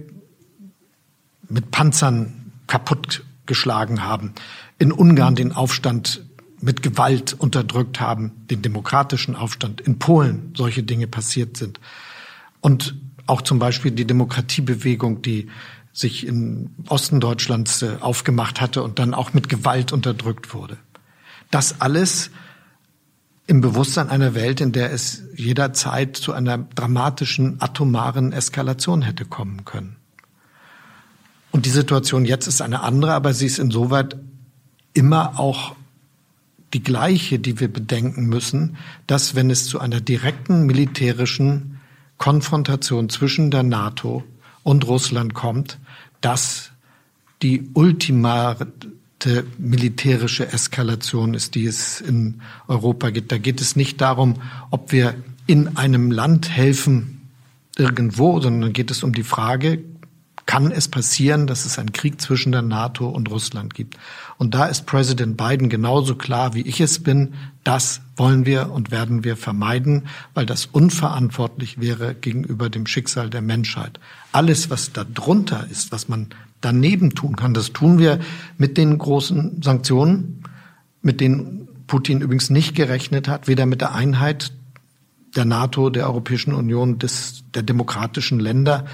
mit Panzern kaputtgeschlagen haben, in Ungarn den Aufstand mit Gewalt unterdrückt haben, den demokratischen Aufstand, in Polen solche Dinge passiert sind. Und auch zum Beispiel die Demokratiebewegung, die sich im Osten Deutschlands aufgemacht hatte und dann auch mit Gewalt unterdrückt wurde. Das alles im Bewusstsein einer Welt, in der es jederzeit zu einer dramatischen atomaren Eskalation hätte kommen können. Und die Situation jetzt ist eine andere, aber sie ist insoweit immer auch die gleiche, die wir bedenken müssen, dass wenn es zu einer direkten militärischen Konfrontation zwischen der NATO und Russland kommt, dass die ultimate militärische Eskalation ist, die es in Europa gibt. Da geht es nicht darum, ob wir in einem Land helfen irgendwo, sondern geht es um die Frage, kann es passieren, dass es einen Krieg zwischen der NATO und Russland gibt? Und da ist Präsident Biden genauso klar, wie ich es bin. Das wollen wir und werden wir vermeiden, weil das unverantwortlich wäre gegenüber dem Schicksal der Menschheit. Alles, was da drunter ist, was man daneben tun kann, das tun wir mit den großen Sanktionen, mit denen Putin übrigens nicht gerechnet hat, weder mit der Einheit der NATO, der Europäischen Union, der demokratischen Länder,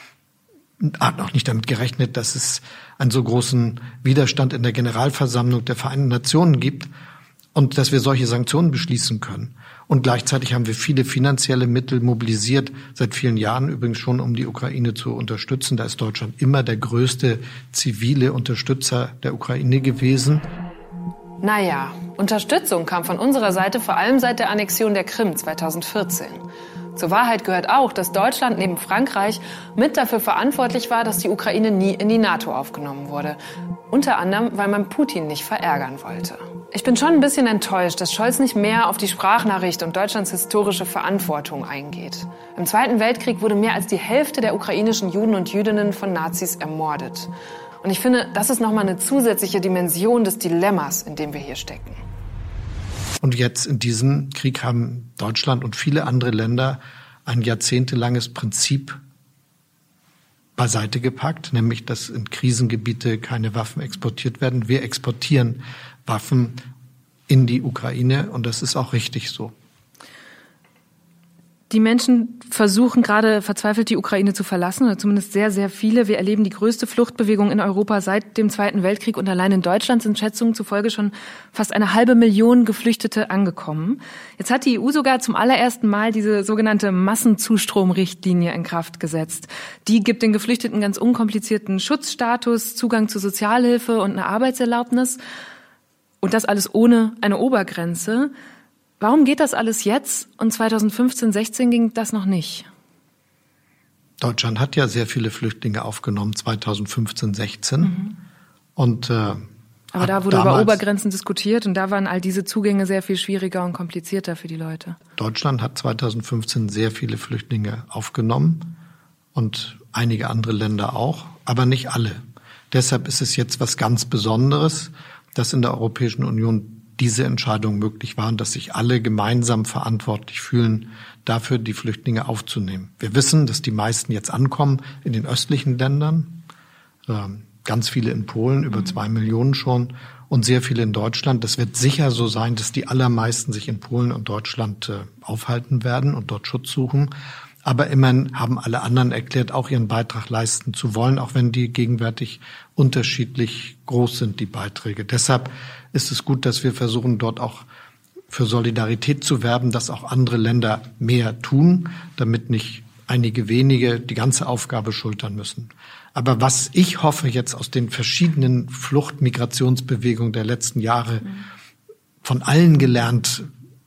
hat auch nicht damit gerechnet, dass es einen so großen Widerstand in der Generalversammlung der Vereinten Nationen gibt und dass wir solche Sanktionen beschließen können. Und gleichzeitig haben wir viele finanzielle Mittel mobilisiert, seit vielen Jahren übrigens schon, um die Ukraine zu unterstützen. Da ist Deutschland immer der größte zivile Unterstützer der Ukraine gewesen. Naja, Unterstützung kam von unserer Seite vor allem seit der Annexion der Krim 2014. Zur Wahrheit gehört auch, dass Deutschland neben Frankreich mit dafür verantwortlich war, dass die Ukraine nie in die NATO aufgenommen wurde. Unter anderem, weil man Putin nicht verärgern wollte. Ich bin schon ein bisschen enttäuscht, dass Scholz nicht mehr auf die Sprachnachricht und Deutschlands historische Verantwortung eingeht. Im Zweiten Weltkrieg wurde mehr als die Hälfte der ukrainischen Juden und Jüdinnen von Nazis ermordet. Und ich finde, das ist nochmal eine zusätzliche Dimension des Dilemmas, in dem wir hier stecken. Und jetzt in diesem Krieg haben Deutschland und viele andere Länder ein jahrzehntelanges Prinzip beiseite gepackt, nämlich, dass in Krisengebiete keine Waffen exportiert werden. Wir exportieren Waffen in die Ukraine und das ist auch richtig so. Die Menschen versuchen gerade verzweifelt, die Ukraine zu verlassen, oder zumindest sehr, sehr viele. Wir erleben die größte Fluchtbewegung in Europa seit dem Zweiten Weltkrieg und allein in Deutschland sind Schätzungen zufolge schon fast 500.000 Geflüchtete angekommen. Jetzt hat die EU sogar zum allerersten Mal diese sogenannte Massenzustromrichtlinie in Kraft gesetzt. Die gibt den Geflüchteten ganz unkomplizierten Schutzstatus, Zugang zu Sozialhilfe und eine Arbeitserlaubnis. Und das alles ohne eine Obergrenze. Warum geht das alles jetzt und 2015, 16 ging das noch nicht? Deutschland hat ja sehr viele Flüchtlinge aufgenommen, 2015, 16. Und, aber da wurde über Obergrenzen diskutiert und da waren all diese Zugänge sehr viel schwieriger und komplizierter für die Leute. Deutschland hat 2015 sehr viele Flüchtlinge aufgenommen und einige andere Länder auch, aber nicht alle. Deshalb ist es jetzt was ganz Besonderes, dass in der Europäischen Union diese Entscheidung möglich war und dass sich alle gemeinsam verantwortlich fühlen, dafür die Flüchtlinge aufzunehmen. Wir wissen, dass die meisten jetzt ankommen in den östlichen Ländern, ganz viele in Polen, über 2 Millionen schon und sehr viele in Deutschland. Das wird sicher so sein, dass die allermeisten sich in Polen und Deutschland aufhalten werden und dort Schutz suchen. Aber immerhin haben alle anderen erklärt, auch ihren Beitrag leisten zu wollen, auch wenn die gegenwärtig unterschiedlich groß sind, die Beiträge. Deshalb ist es gut, dass wir versuchen, dort auch für Solidarität zu werben, dass auch andere Länder mehr tun, damit nicht einige wenige die ganze Aufgabe schultern müssen. Aber was ich hoffe jetzt aus den verschiedenen Flucht-Migrationsbewegungen der letzten Jahre von allen gelernt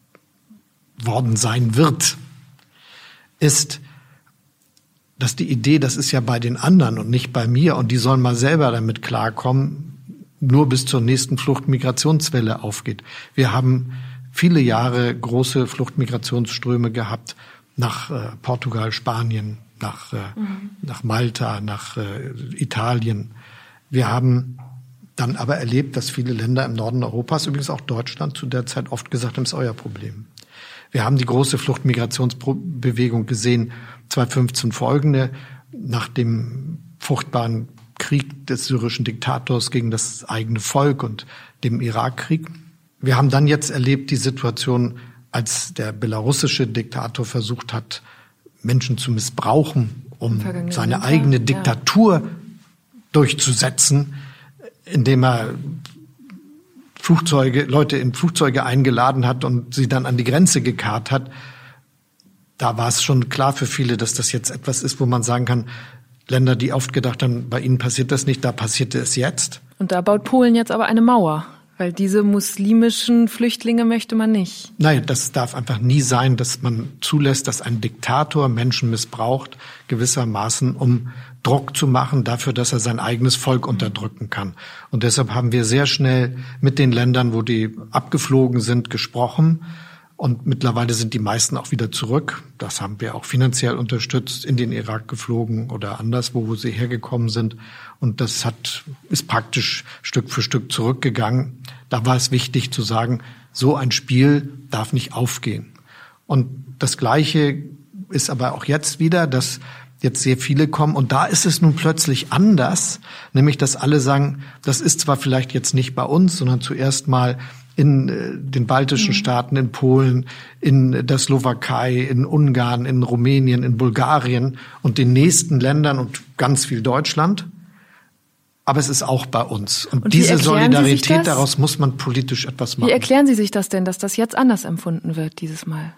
worden sein wird, ist, dass die Idee, das ist ja bei den anderen und nicht bei mir und die sollen mal selber damit klarkommen, nur bis zur nächsten Fluchtmigrationswelle aufgeht. Wir haben viele Jahre große Fluchtmigrationsströme gehabt nach Portugal, Spanien, nach Malta, nach Italien. Wir haben dann aber erlebt, dass viele Länder im Norden Europas, übrigens auch Deutschland, zu der Zeit oft gesagt haben, es ist euer Problem. Wir haben die große Fluchtmigrationsbewegung gesehen, 2015 folgende, nach dem furchtbaren Krieg des syrischen Diktators gegen das eigene Volk und dem Irakkrieg. Wir haben dann jetzt erlebt die Situation, als der belarussische Diktator versucht hat, Menschen zu missbrauchen, um seine eigene Diktatur durchzusetzen, indem er Leute in Flugzeuge eingeladen hat und sie dann an die Grenze gekarrt hat. Da war es schon klar für viele, dass das jetzt etwas ist, wo man sagen kann, Länder, die oft gedacht haben, bei ihnen passiert das nicht, da passierte es jetzt. Und da baut Polen jetzt aber eine Mauer, weil diese muslimischen Flüchtlinge möchte man nicht. Nein, das darf einfach nie sein, dass man zulässt, dass ein Diktator Menschen missbraucht, gewissermaßen, um Druck zu machen dafür, dass er sein eigenes Volk unterdrücken kann. Und deshalb haben wir sehr schnell mit den Ländern, wo die abgeflogen sind, gesprochen. Und mittlerweile sind die meisten auch wieder zurück. Das haben wir auch finanziell unterstützt, in den Irak geflogen oder anderswo, wo sie hergekommen sind. Und das ist praktisch Stück für Stück zurückgegangen. Da war es wichtig zu sagen, so ein Spiel darf nicht aufgehen. Und das Gleiche ist aber auch jetzt wieder, dass jetzt sehr viele kommen. Und da ist es nun plötzlich anders, nämlich dass alle sagen, das ist zwar vielleicht jetzt nicht bei uns, sondern zuerst mal in den baltischen Staaten, in Polen, in der Slowakei, in Ungarn, in Rumänien, in Bulgarien und den nächsten Ländern und ganz viel Deutschland. Aber es ist auch bei uns. Und diese Solidarität, daraus muss man politisch etwas machen. Wie erklären Sie sich das denn, dass das jetzt anders empfunden wird dieses Mal?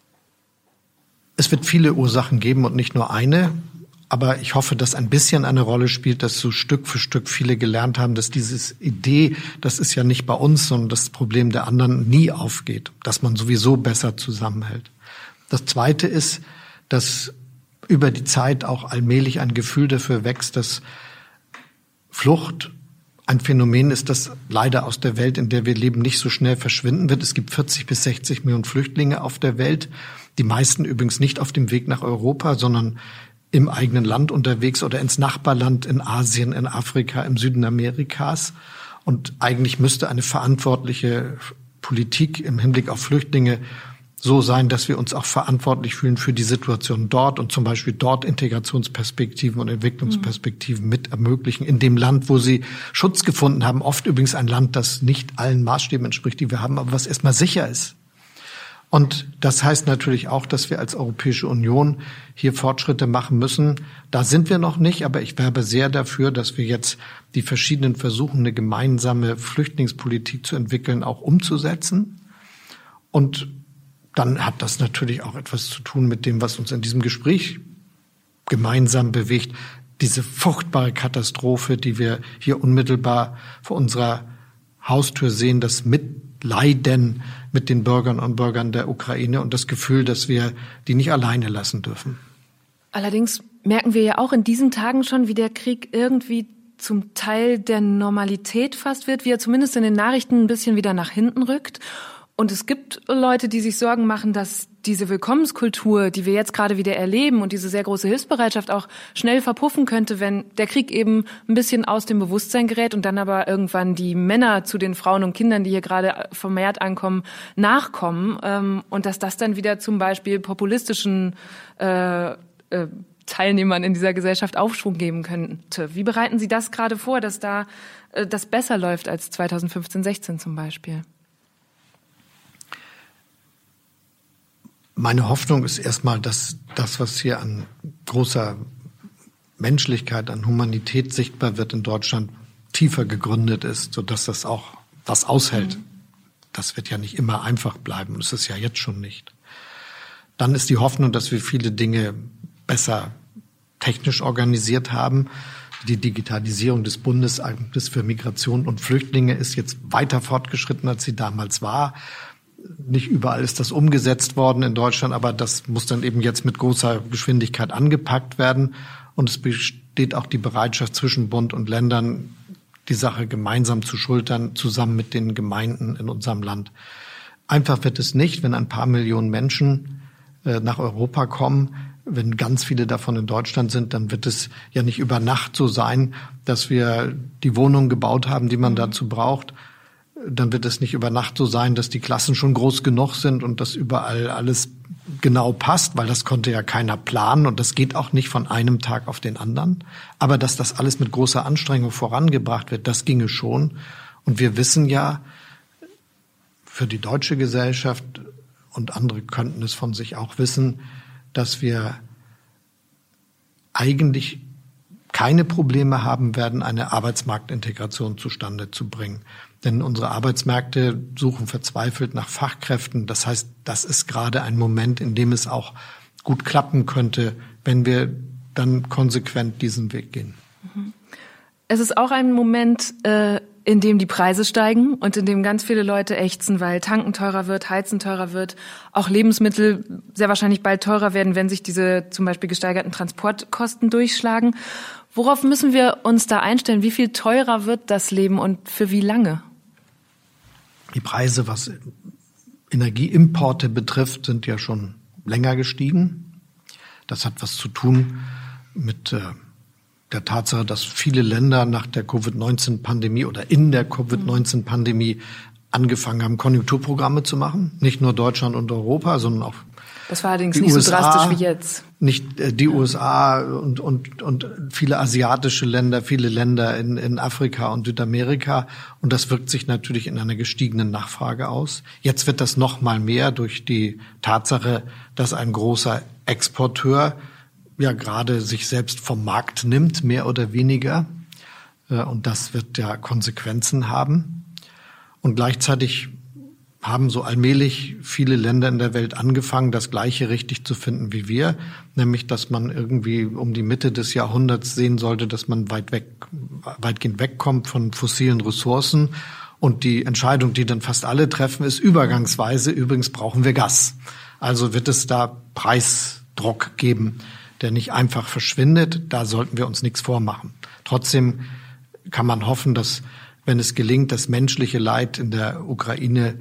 Es wird viele Ursachen geben und nicht nur eine. Aber ich hoffe, dass ein bisschen eine Rolle spielt, dass so Stück für Stück viele gelernt haben, dass diese Idee, das ist ja nicht bei uns, sondern das Problem der anderen, nie aufgeht, dass man sowieso besser zusammenhält. Das Zweite ist, dass über die Zeit auch allmählich ein Gefühl dafür wächst, dass Flucht ein Phänomen ist, das leider aus der Welt, in der wir leben, nicht so schnell verschwinden wird. Es gibt 40 bis 60 Millionen Flüchtlinge auf der Welt. Die meisten übrigens nicht auf dem Weg nach Europa, sondern im eigenen Land unterwegs oder ins Nachbarland, in Asien, in Afrika, im Süden Amerikas. Und eigentlich müsste eine verantwortliche Politik im Hinblick auf Flüchtlinge so sein, dass wir uns auch verantwortlich fühlen für die Situation dort und zum Beispiel dort Integrationsperspektiven und Entwicklungsperspektiven mit ermöglichen in dem Land, wo sie Schutz gefunden haben. Oft übrigens ein Land, das nicht allen Maßstäben entspricht, die wir haben, aber was erstmal sicher ist. Und das heißt natürlich auch, dass wir als Europäische Union hier Fortschritte machen müssen. Da sind wir noch nicht, aber ich werbe sehr dafür, dass wir jetzt die verschiedenen Versuche, eine gemeinsame Flüchtlingspolitik zu entwickeln, auch umzusetzen. Und dann hat das natürlich auch etwas zu tun mit dem, was uns in diesem Gespräch gemeinsam bewegt. Diese furchtbare Katastrophe, die wir hier unmittelbar vor unserer Haustür sehen, das Mitleiden mit den Bürgern und Bürgern der Ukraine und das Gefühl, dass wir die nicht alleine lassen dürfen. Allerdings merken wir ja auch in diesen Tagen schon, wie der Krieg irgendwie zum Teil der Normalität fast wird, wie er zumindest in den Nachrichten ein bisschen wieder nach hinten rückt. Und es gibt Leute, die sich Sorgen machen, dass diese Willkommenskultur, die wir jetzt gerade wieder erleben und diese sehr große Hilfsbereitschaft auch schnell verpuffen könnte, wenn der Krieg eben ein bisschen aus dem Bewusstsein gerät und dann aber irgendwann die Männer zu den Frauen und Kindern, die hier gerade vermehrt ankommen, nachkommen und dass das dann wieder zum Beispiel populistischen Teilnehmern in dieser Gesellschaft Aufschwung geben könnte. Wie bereiten Sie das gerade vor, dass da das besser läuft als 2015, 16 zum Beispiel? Meine Hoffnung ist erstmal, dass das, was hier an großer Menschlichkeit, an Humanität sichtbar wird in Deutschland, tiefer gegründet ist, sodass das auch was aushält. Das wird ja nicht immer einfach bleiben. Das ist ja jetzt schon nicht. Dann ist die Hoffnung, dass wir viele Dinge besser technisch organisiert haben. Die Digitalisierung des Bundesamtes für Migration und Flüchtlinge ist jetzt weiter fortgeschritten, als sie damals war. Nicht überall ist das umgesetzt worden in Deutschland, aber das muss dann eben jetzt mit großer Geschwindigkeit angepackt werden. Und es besteht auch die Bereitschaft zwischen Bund und Ländern, die Sache gemeinsam zu schultern, zusammen mit den Gemeinden in unserem Land. Einfach wird es nicht, wenn ein paar Millionen Menschen nach Europa kommen. Wenn ganz viele davon in Deutschland sind, dann wird es ja nicht über Nacht so sein, dass wir die Wohnungen gebaut haben, die man dazu braucht. Dann wird es nicht über Nacht so sein, dass die Klassen schon groß genug sind und dass überall alles genau passt, weil das konnte ja keiner planen und das geht auch nicht von einem Tag auf den anderen. Aber dass das alles mit großer Anstrengung vorangebracht wird, das ginge schon. Und wir wissen ja, für die deutsche Gesellschaft und andere könnten es von sich auch wissen, dass wir eigentlich keine Probleme haben werden, eine Arbeitsmarktintegration zustande zu bringen. Denn unsere Arbeitsmärkte suchen verzweifelt nach Fachkräften. Das heißt, das ist gerade ein Moment, in dem es auch gut klappen könnte, wenn wir dann konsequent diesen Weg gehen. Es ist auch ein Moment, in dem die Preise steigen und in dem ganz viele Leute ächzen, weil Tanken teurer wird, Heizen teurer wird, auch Lebensmittel sehr wahrscheinlich bald teurer werden, wenn sich diese zum Beispiel gesteigerten Transportkosten durchschlagen. Worauf müssen wir uns da einstellen? Wie viel teurer wird das Leben und für wie lange? Die Preise, was Energieimporte betrifft, sind ja schon länger gestiegen. Das hat was zu tun mit der Tatsache, dass viele Länder nach der Covid-19-Pandemie oder in der Covid-19-Pandemie angefangen haben, Konjunkturprogramme zu machen. Nicht nur Deutschland und Europa, sondern auch das war allerdings nicht USA, so drastisch wie jetzt. Nicht die USA und viele asiatische Länder, viele Länder in Afrika und Südamerika. Und das wirkt sich natürlich in einer gestiegenen Nachfrage aus. Jetzt wird das noch mal mehr durch die Tatsache, dass ein großer Exporteur ja gerade sich selbst vom Markt nimmt, mehr oder weniger. Und das wird ja Konsequenzen haben. Und gleichzeitig haben so allmählich viele Länder in der Welt angefangen, das Gleiche richtig zu finden wie wir, nämlich dass man irgendwie um die Mitte des Jahrhunderts sehen sollte, dass man weitgehend wegkommt von fossilen Ressourcen. Und die Entscheidung, die dann fast alle treffen, ist übergangsweise, übrigens brauchen wir Gas. Also wird es da Preisdruck geben, der nicht einfach verschwindet. Da sollten wir uns nichts vormachen. Trotzdem kann man hoffen, dass, wenn es gelingt, das menschliche Leid in der Ukraine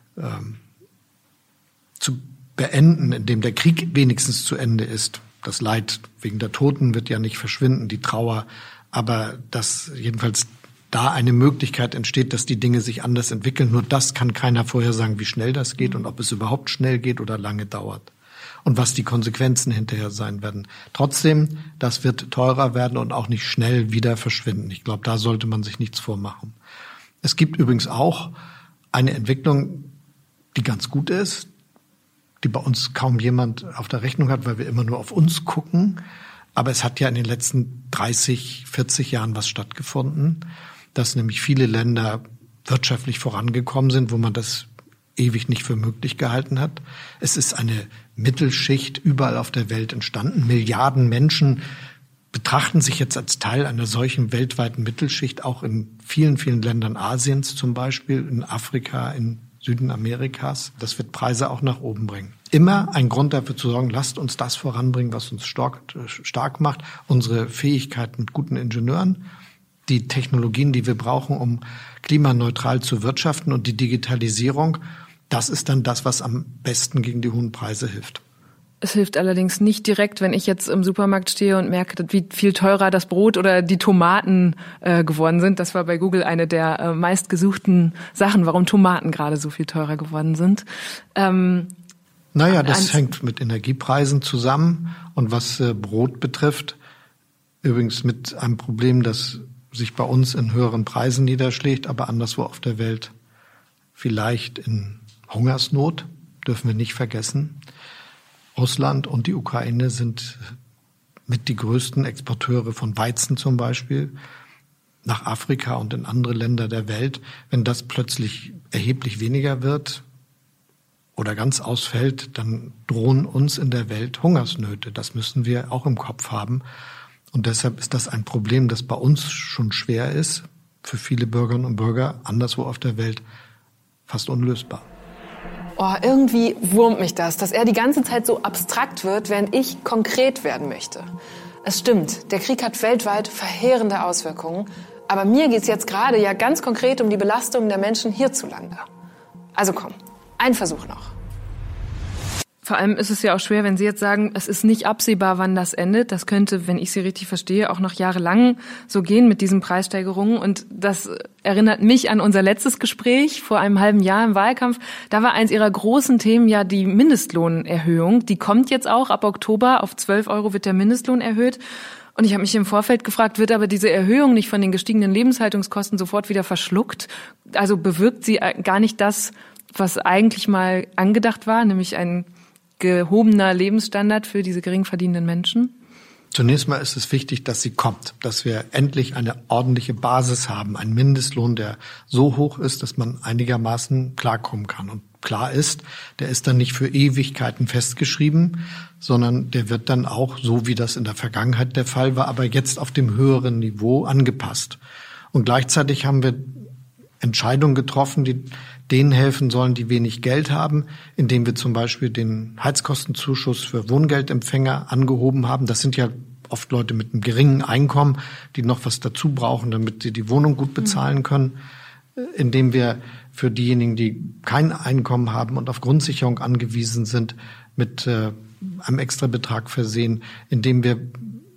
zu beenden, indem der Krieg wenigstens zu Ende ist. Das Leid wegen der Toten wird ja nicht verschwinden, die Trauer, aber dass jedenfalls da eine Möglichkeit entsteht, dass die Dinge sich anders entwickeln. Nur das kann keiner vorhersagen, wie schnell das geht und ob es überhaupt schnell geht oder lange dauert. Und was die Konsequenzen hinterher sein werden. Trotzdem, das wird teurer werden und auch nicht schnell wieder verschwinden. Ich glaube, da sollte man sich nichts vormachen. Es gibt übrigens auch eine Entwicklung, die ganz gut ist, die bei uns kaum jemand auf der Rechnung hat, weil wir immer nur auf uns gucken. Aber es hat ja in den letzten 30, 40 Jahren was stattgefunden, dass nämlich viele Länder wirtschaftlich vorangekommen sind, wo man das ewig nicht für möglich gehalten hat. Es ist eine Mittelschicht überall auf der Welt entstanden. Milliarden Menschen betrachten sich jetzt als Teil einer solchen weltweiten Mittelschicht, auch in vielen, vielen Ländern Asiens zum Beispiel, in Afrika, in Süden Amerikas. Das wird Preise auch nach oben bringen. Immer ein Grund dafür zu sorgen, lasst uns das voranbringen, was uns stark macht. Unsere Fähigkeit mit guten Ingenieuren, die Technologien, die wir brauchen, um klimaneutral zu wirtschaften und die Digitalisierung, das ist dann das, was am besten gegen die hohen Preise hilft. Es hilft allerdings nicht direkt, wenn ich jetzt im Supermarkt stehe und merke, wie viel teurer das Brot oder die Tomaten geworden sind. Das war bei Google eine der meistgesuchten Sachen, warum Tomaten gerade so viel teurer geworden sind. Das hängt mit Energiepreisen zusammen. Und was Brot betrifft, übrigens mit einem Problem, das sich bei uns in höheren Preisen niederschlägt, aber anderswo auf der Welt vielleicht in Hungersnot, dürfen wir nicht vergessen. Russland und die Ukraine sind mit die größten Exporteure von Weizen zum Beispiel nach Afrika und in andere Länder der Welt. Wenn das plötzlich erheblich weniger wird oder ganz ausfällt, dann drohen uns in der Welt Hungersnöte. Das müssen wir auch im Kopf haben. Und deshalb ist das ein Problem, das bei uns schon schwer ist, für viele Bürgerinnen und Bürger anderswo auf der Welt fast unlösbar. Oh, irgendwie wurmt mich das, dass er die ganze Zeit so abstrakt wird, während ich konkret werden möchte. Es stimmt, der Krieg hat weltweit verheerende Auswirkungen, aber mir geht's jetzt gerade ja ganz konkret um die Belastung der Menschen hierzulande. Also komm, ein Versuch noch. Vor allem ist es ja auch schwer, wenn Sie jetzt sagen, es ist nicht absehbar, wann das endet. Das könnte, wenn ich Sie richtig verstehe, auch noch jahrelang so gehen mit diesen Preissteigerungen. Und das erinnert mich an unser letztes Gespräch vor einem halben Jahr im Wahlkampf. Da war eins Ihrer großen Themen ja die Mindestlohnerhöhung. Die kommt jetzt auch. Ab Oktober auf 12 € wird der Mindestlohn erhöht. Und ich habe mich im Vorfeld gefragt, wird aber diese Erhöhung nicht von den gestiegenen Lebenshaltungskosten sofort wieder verschluckt? Also bewirkt sie gar nicht das, was eigentlich mal angedacht war, nämlich ein gehobener Lebensstandard für diese gering verdienenden Menschen? Zunächst mal ist es wichtig, dass sie kommt, dass wir endlich eine ordentliche Basis haben, einen Mindestlohn, der so hoch ist, dass man einigermaßen klarkommen kann. Und klar ist, der ist dann nicht für Ewigkeiten festgeschrieben, sondern der wird dann auch, so wie das in der Vergangenheit der Fall war, aber jetzt auf dem höheren Niveau angepasst. Und gleichzeitig haben wir Entscheidungen getroffen, die denen helfen sollen, die wenig Geld haben, indem wir zum Beispiel den Heizkostenzuschuss für Wohngeldempfänger angehoben haben. Das sind ja oft Leute mit einem geringen Einkommen, die noch was dazu brauchen, damit sie die Wohnung gut bezahlen können. Indem wir für diejenigen, die kein Einkommen haben und auf Grundsicherung angewiesen sind, mit einem Extrabetrag versehen, indem wir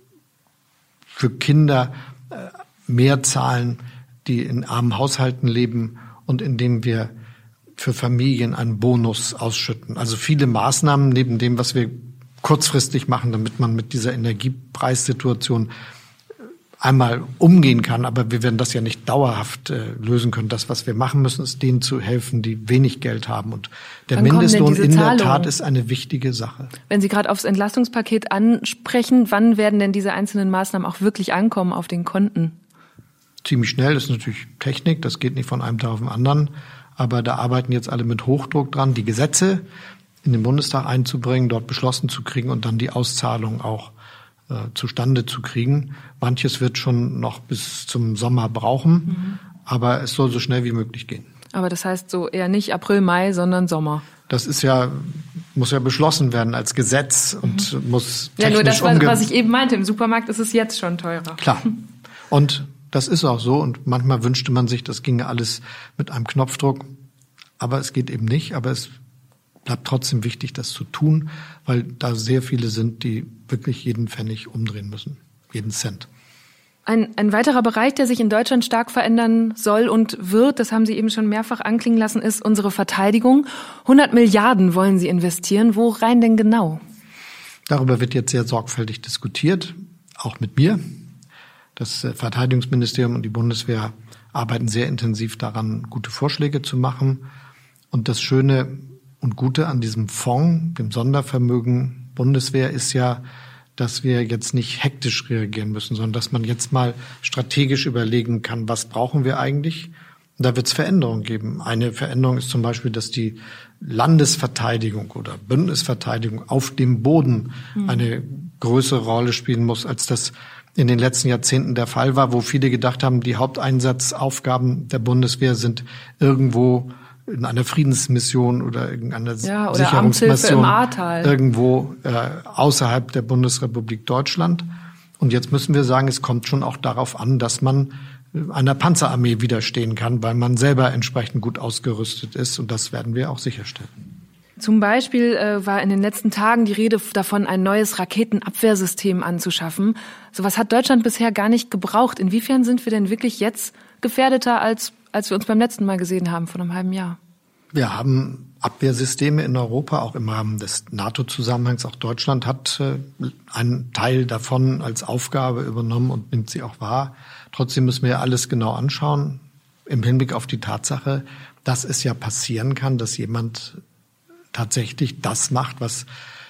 für Kinder mehr zahlen, die in armen Haushalten leben, und indem wir für Familien einen Bonus ausschütten. Also viele Maßnahmen neben dem, was wir kurzfristig machen, damit man mit dieser Energiepreissituation einmal umgehen kann. Aber wir werden das ja nicht dauerhaft lösen können. Das, was wir machen müssen, ist denen zu helfen, die wenig Geld haben. Und der Mindestlohn in der Tat ist eine wichtige Sache. Wenn Sie gerade aufs Entlastungspaket ansprechen, wann werden denn diese einzelnen Maßnahmen auch wirklich ankommen auf den Konten? Ziemlich schnell, das ist natürlich Technik, das geht nicht von einem Tag auf den anderen. Aber da arbeiten jetzt alle mit Hochdruck dran, die Gesetze in den Bundestag einzubringen, dort beschlossen zu kriegen und dann die Auszahlung auch zustande zu kriegen. Manches wird schon noch bis zum Sommer brauchen, aber es soll so schnell wie möglich gehen. Aber das heißt so eher nicht April, Mai, sondern Sommer. Das muss ja beschlossen werden als Gesetz und muss technisch nur das, was ich eben meinte, im Supermarkt ist es jetzt schon teurer. Klar. Und das ist auch so. Und manchmal wünschte man sich, das ginge alles mit einem Knopfdruck. Aber es geht eben nicht. Aber es bleibt trotzdem wichtig, das zu tun, weil da sehr viele sind, die wirklich jeden Pfennig umdrehen müssen, jeden Cent. Ein weiterer Bereich, der sich in Deutschland stark verändern soll und wird, das haben Sie eben schon mehrfach anklingen lassen, ist unsere Verteidigung. 100 Milliarden wollen Sie investieren. Wo rein denn genau? Darüber wird jetzt sehr sorgfältig diskutiert, auch mit mir. Das Verteidigungsministerium und die Bundeswehr arbeiten sehr intensiv daran, gute Vorschläge zu machen. Und das Schöne und Gute an diesem Fonds, dem Sondervermögen Bundeswehr, ist ja, dass wir jetzt nicht hektisch reagieren müssen, sondern dass man jetzt mal strategisch überlegen kann, was brauchen wir eigentlich? Und da wird es Veränderungen geben. Eine Veränderung ist zum Beispiel, dass die Landesverteidigung oder Bündnisverteidigung auf dem Boden eine größere Rolle spielen muss, als das in den letzten Jahrzehnten der Fall war, wo viele gedacht haben, die Haupteinsatzaufgaben der Bundeswehr sind irgendwo in einer Friedensmission oder irgendeiner Sicherungsmission irgendwo außerhalb der Bundesrepublik Deutschland. Und jetzt müssen wir sagen, es kommt schon auch darauf an, dass man einer Panzerarmee widerstehen kann, weil man selber entsprechend gut ausgerüstet ist. Und das werden wir auch sicherstellen. Zum Beispiel war in den letzten Tagen die Rede davon, ein neues Raketenabwehrsystem anzuschaffen. Sowas hat Deutschland bisher gar nicht gebraucht. Inwiefern sind wir denn wirklich jetzt gefährdeter, als wir uns beim letzten Mal gesehen haben, vor einem halben Jahr? Wir haben Abwehrsysteme in Europa, auch im Rahmen des NATO-Zusammenhangs. Auch Deutschland hat einen Teil davon als Aufgabe übernommen und nimmt sie auch wahr. Trotzdem müssen wir ja alles genau anschauen, im Hinblick auf die Tatsache, dass es ja passieren kann, dass jemand tatsächlich das macht, was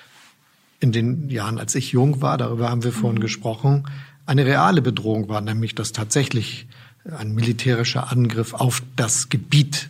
in den Jahren, als ich jung war, darüber haben wir vorhin gesprochen, eine reale Bedrohung war, nämlich dass tatsächlich ein militärischer Angriff auf das Gebiet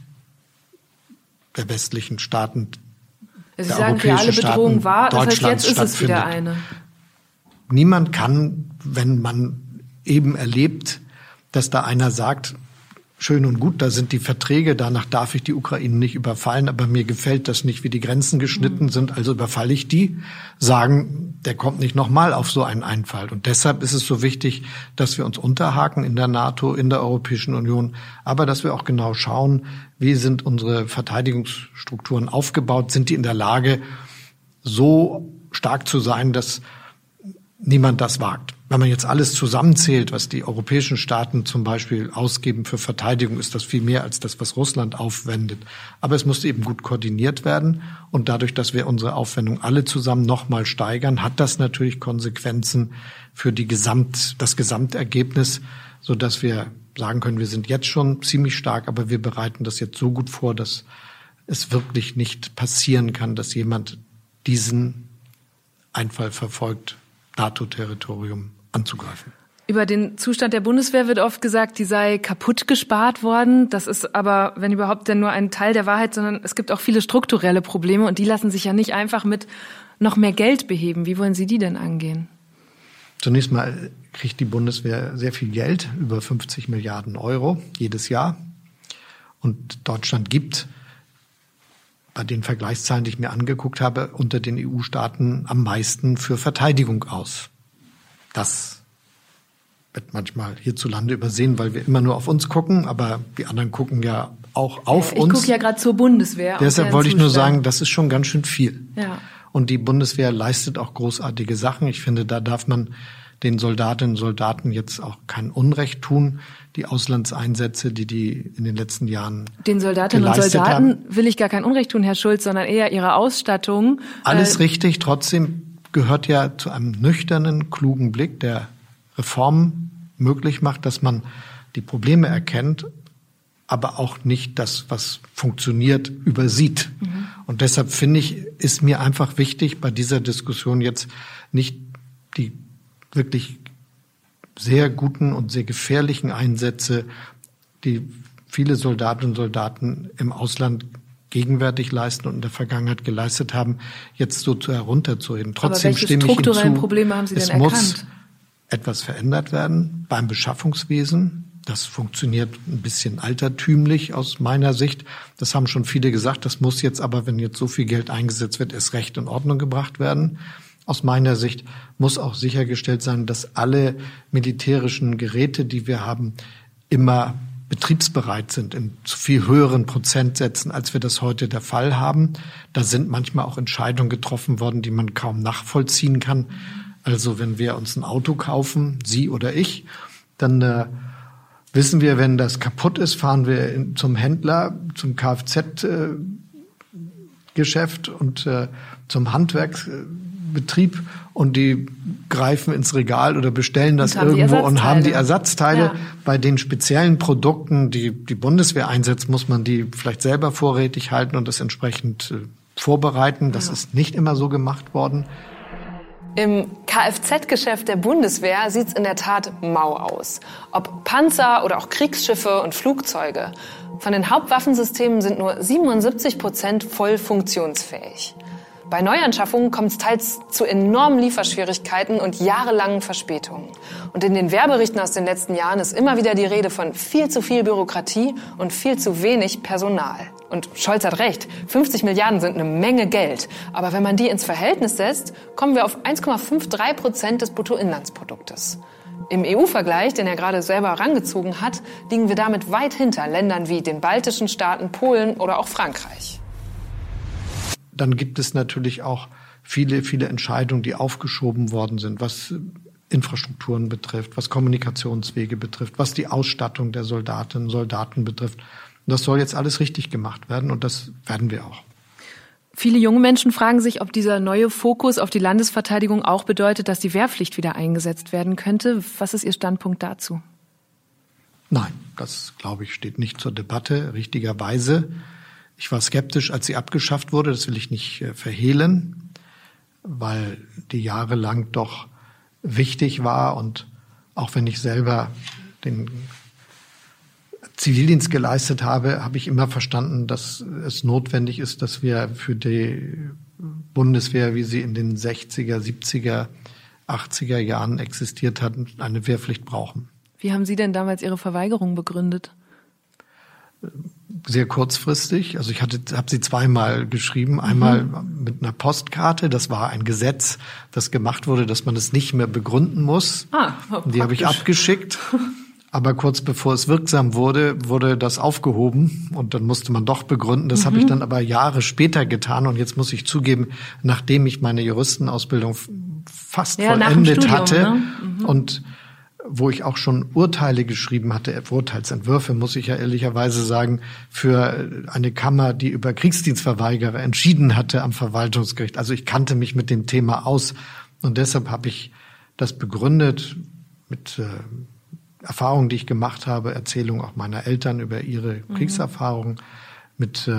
der westlichen Staaten, Sie sagen, reale Bedrohung war, das heißt, jetzt ist es wieder eine. Niemand kann, wenn man eben erlebt, dass da einer sagt, schön und gut, da sind die Verträge, danach darf ich die Ukraine nicht überfallen, aber mir gefällt das nicht, wie die Grenzen geschnitten sind, also überfalle ich die, sagen, der kommt nicht nochmal auf so einen Einfall. Und deshalb ist es so wichtig, dass wir uns unterhaken in der NATO, in der Europäischen Union, aber dass wir auch genau schauen, wie sind unsere Verteidigungsstrukturen aufgebaut, sind die in der Lage, so stark zu sein, dass niemand das wagt. Wenn man jetzt alles zusammenzählt, was die europäischen Staaten zum Beispiel ausgeben für Verteidigung, ist das viel mehr als das, was Russland aufwendet. Aber es muss eben gut koordiniert werden. Und dadurch, dass wir unsere Aufwendung alle zusammen nochmal steigern, hat das natürlich Konsequenzen für das Gesamtergebnis, sodass wir sagen können, wir sind jetzt schon ziemlich stark, aber wir bereiten das jetzt so gut vor, dass es wirklich nicht passieren kann, dass jemand diesen Einfall verfolgt, NATO-Territorium anzugreifen. Über den Zustand der Bundeswehr wird oft gesagt, die sei kaputt gespart worden. Das ist aber, wenn überhaupt, denn nur ein Teil der Wahrheit, sondern es gibt auch viele strukturelle Probleme und die lassen sich ja nicht einfach mit noch mehr Geld beheben. Wie wollen Sie die denn angehen? Zunächst mal kriegt die Bundeswehr sehr viel Geld, über 50 Milliarden Euro jedes Jahr. Und Deutschland gibt bei den Vergleichszahlen, die ich mir angeguckt habe, unter den EU-Staaten am meisten für Verteidigung aus. Das wird manchmal hierzulande übersehen, weil wir immer nur auf uns gucken, aber die anderen gucken ja auch auf uns. Ich gucke ja gerade zur Bundeswehr. Deshalb wollte ich nur sagen, das ist schon ganz schön viel. Ja. Und die Bundeswehr leistet auch großartige Sachen. Ich finde, da darf man den Soldatinnen und Soldaten jetzt auch kein Unrecht tun. Die Auslandseinsätze, die in den letzten Jahren den Soldatinnen und Soldaten will ich gar kein Unrecht tun, Herr Schulz, sondern eher ihre Ausstattung. Alles richtig. Trotzdem gehört ja zu einem nüchternen, klugen Blick, der Reformen möglich macht, dass man die Probleme erkennt, aber auch nicht das, was funktioniert, übersieht. Und deshalb finde ich, ist mir einfach wichtig, bei dieser Diskussion jetzt nicht die wirklich sehr guten und sehr gefährlichen Einsätze, die viele Soldatinnen und Soldaten im Ausland gegenwärtig leisten und in der Vergangenheit geleistet haben, jetzt so herunterzuheben. Trotzdem stimme ich hinzu, Probleme haben Sie denn es muss etwas verändert werden beim Beschaffungswesen. Das funktioniert ein bisschen altertümlich aus meiner Sicht. Das haben schon viele gesagt. Das muss jetzt aber, wenn jetzt so viel Geld eingesetzt wird, erst recht in Ordnung gebracht werden. aus meiner Sicht muss auch sichergestellt sein, dass alle militärischen Geräte, die wir haben, immer betriebsbereit sind in zu viel höheren Prozentsätzen, als wir das heute der Fall haben. Da sind manchmal auch Entscheidungen getroffen worden, die man kaum nachvollziehen kann. Also wenn wir uns ein Auto kaufen, Sie oder ich, dann wissen wir, wenn das kaputt ist, fahren wir zum Händler, zum Kfz-Geschäft und zum Handwerksbetrieb und die greifen ins Regal oder bestellen das irgendwo und haben die Ersatzteile. Ja. Bei den speziellen Produkten, die die Bundeswehr einsetzt, muss man die vielleicht selber vorrätig halten und das entsprechend vorbereiten. Das ist nicht immer so gemacht worden. Im Kfz-Geschäft der Bundeswehr sieht's in der Tat mau aus. Ob Panzer oder auch Kriegsschiffe und Flugzeuge. Von den Hauptwaffensystemen sind nur 77% voll funktionsfähig. Bei Neuanschaffungen kommt es teils zu enormen Lieferschwierigkeiten und jahrelangen Verspätungen. Und in den Werberichten aus den letzten Jahren ist immer wieder die Rede von viel zu viel Bürokratie und viel zu wenig Personal. Und Scholz hat recht, 50 Milliarden sind eine Menge Geld. Aber wenn man die ins Verhältnis setzt, kommen wir auf 1,53% des Bruttoinlandsproduktes. Im EU-Vergleich, den er gerade selber herangezogen hat, liegen wir damit weit hinter Ländern wie den baltischen Staaten, Polen oder auch Frankreich. Dann gibt es natürlich auch viele Entscheidungen, die aufgeschoben worden sind, was Infrastrukturen betrifft, was Kommunikationswege betrifft, was die Ausstattung der Soldatinnen und Soldaten betrifft. Und das soll jetzt alles richtig gemacht werden und das werden wir auch. Viele junge Menschen fragen sich, ob dieser neue Fokus auf die Landesverteidigung auch bedeutet, dass die Wehrpflicht wieder eingesetzt werden könnte. Was ist Ihr Standpunkt dazu? Nein, das, glaube ich, steht nicht zur Debatte, richtigerweise. Ich war skeptisch, als sie abgeschafft wurde, das will ich nicht verhehlen, weil die jahrelang doch wichtig war und auch wenn ich selber den Zivildienst geleistet habe, habe ich immer verstanden, dass es notwendig ist, dass wir für die Bundeswehr, wie sie in den 60er, 70er, 80er Jahren existiert hat, eine Wehrpflicht brauchen. Wie haben Sie denn damals Ihre Verweigerung begründet? Sehr kurzfristig. Also ich habe sie zweimal geschrieben. Einmal mit einer Postkarte. Das war ein Gesetz, das gemacht wurde, dass man es nicht mehr begründen muss. Die habe ich abgeschickt. Aber kurz bevor es wirksam wurde das aufgehoben und dann musste man doch begründen. Das habe ich dann aber Jahre später getan und jetzt muss ich zugeben, nachdem ich meine Juristenausbildung fast vollendet Studium, hatte, ne? Und wo ich auch schon Urteile geschrieben hatte, Urteilsentwürfe, muss ich ja ehrlicherweise sagen, für eine Kammer, die über Kriegsdienstverweigerer entschieden hatte am Verwaltungsgericht. Also ich kannte mich mit dem Thema aus und deshalb habe ich das begründet mit Erfahrungen, die ich gemacht habe, Erzählungen auch meiner Eltern über ihre Kriegserfahrungen, mit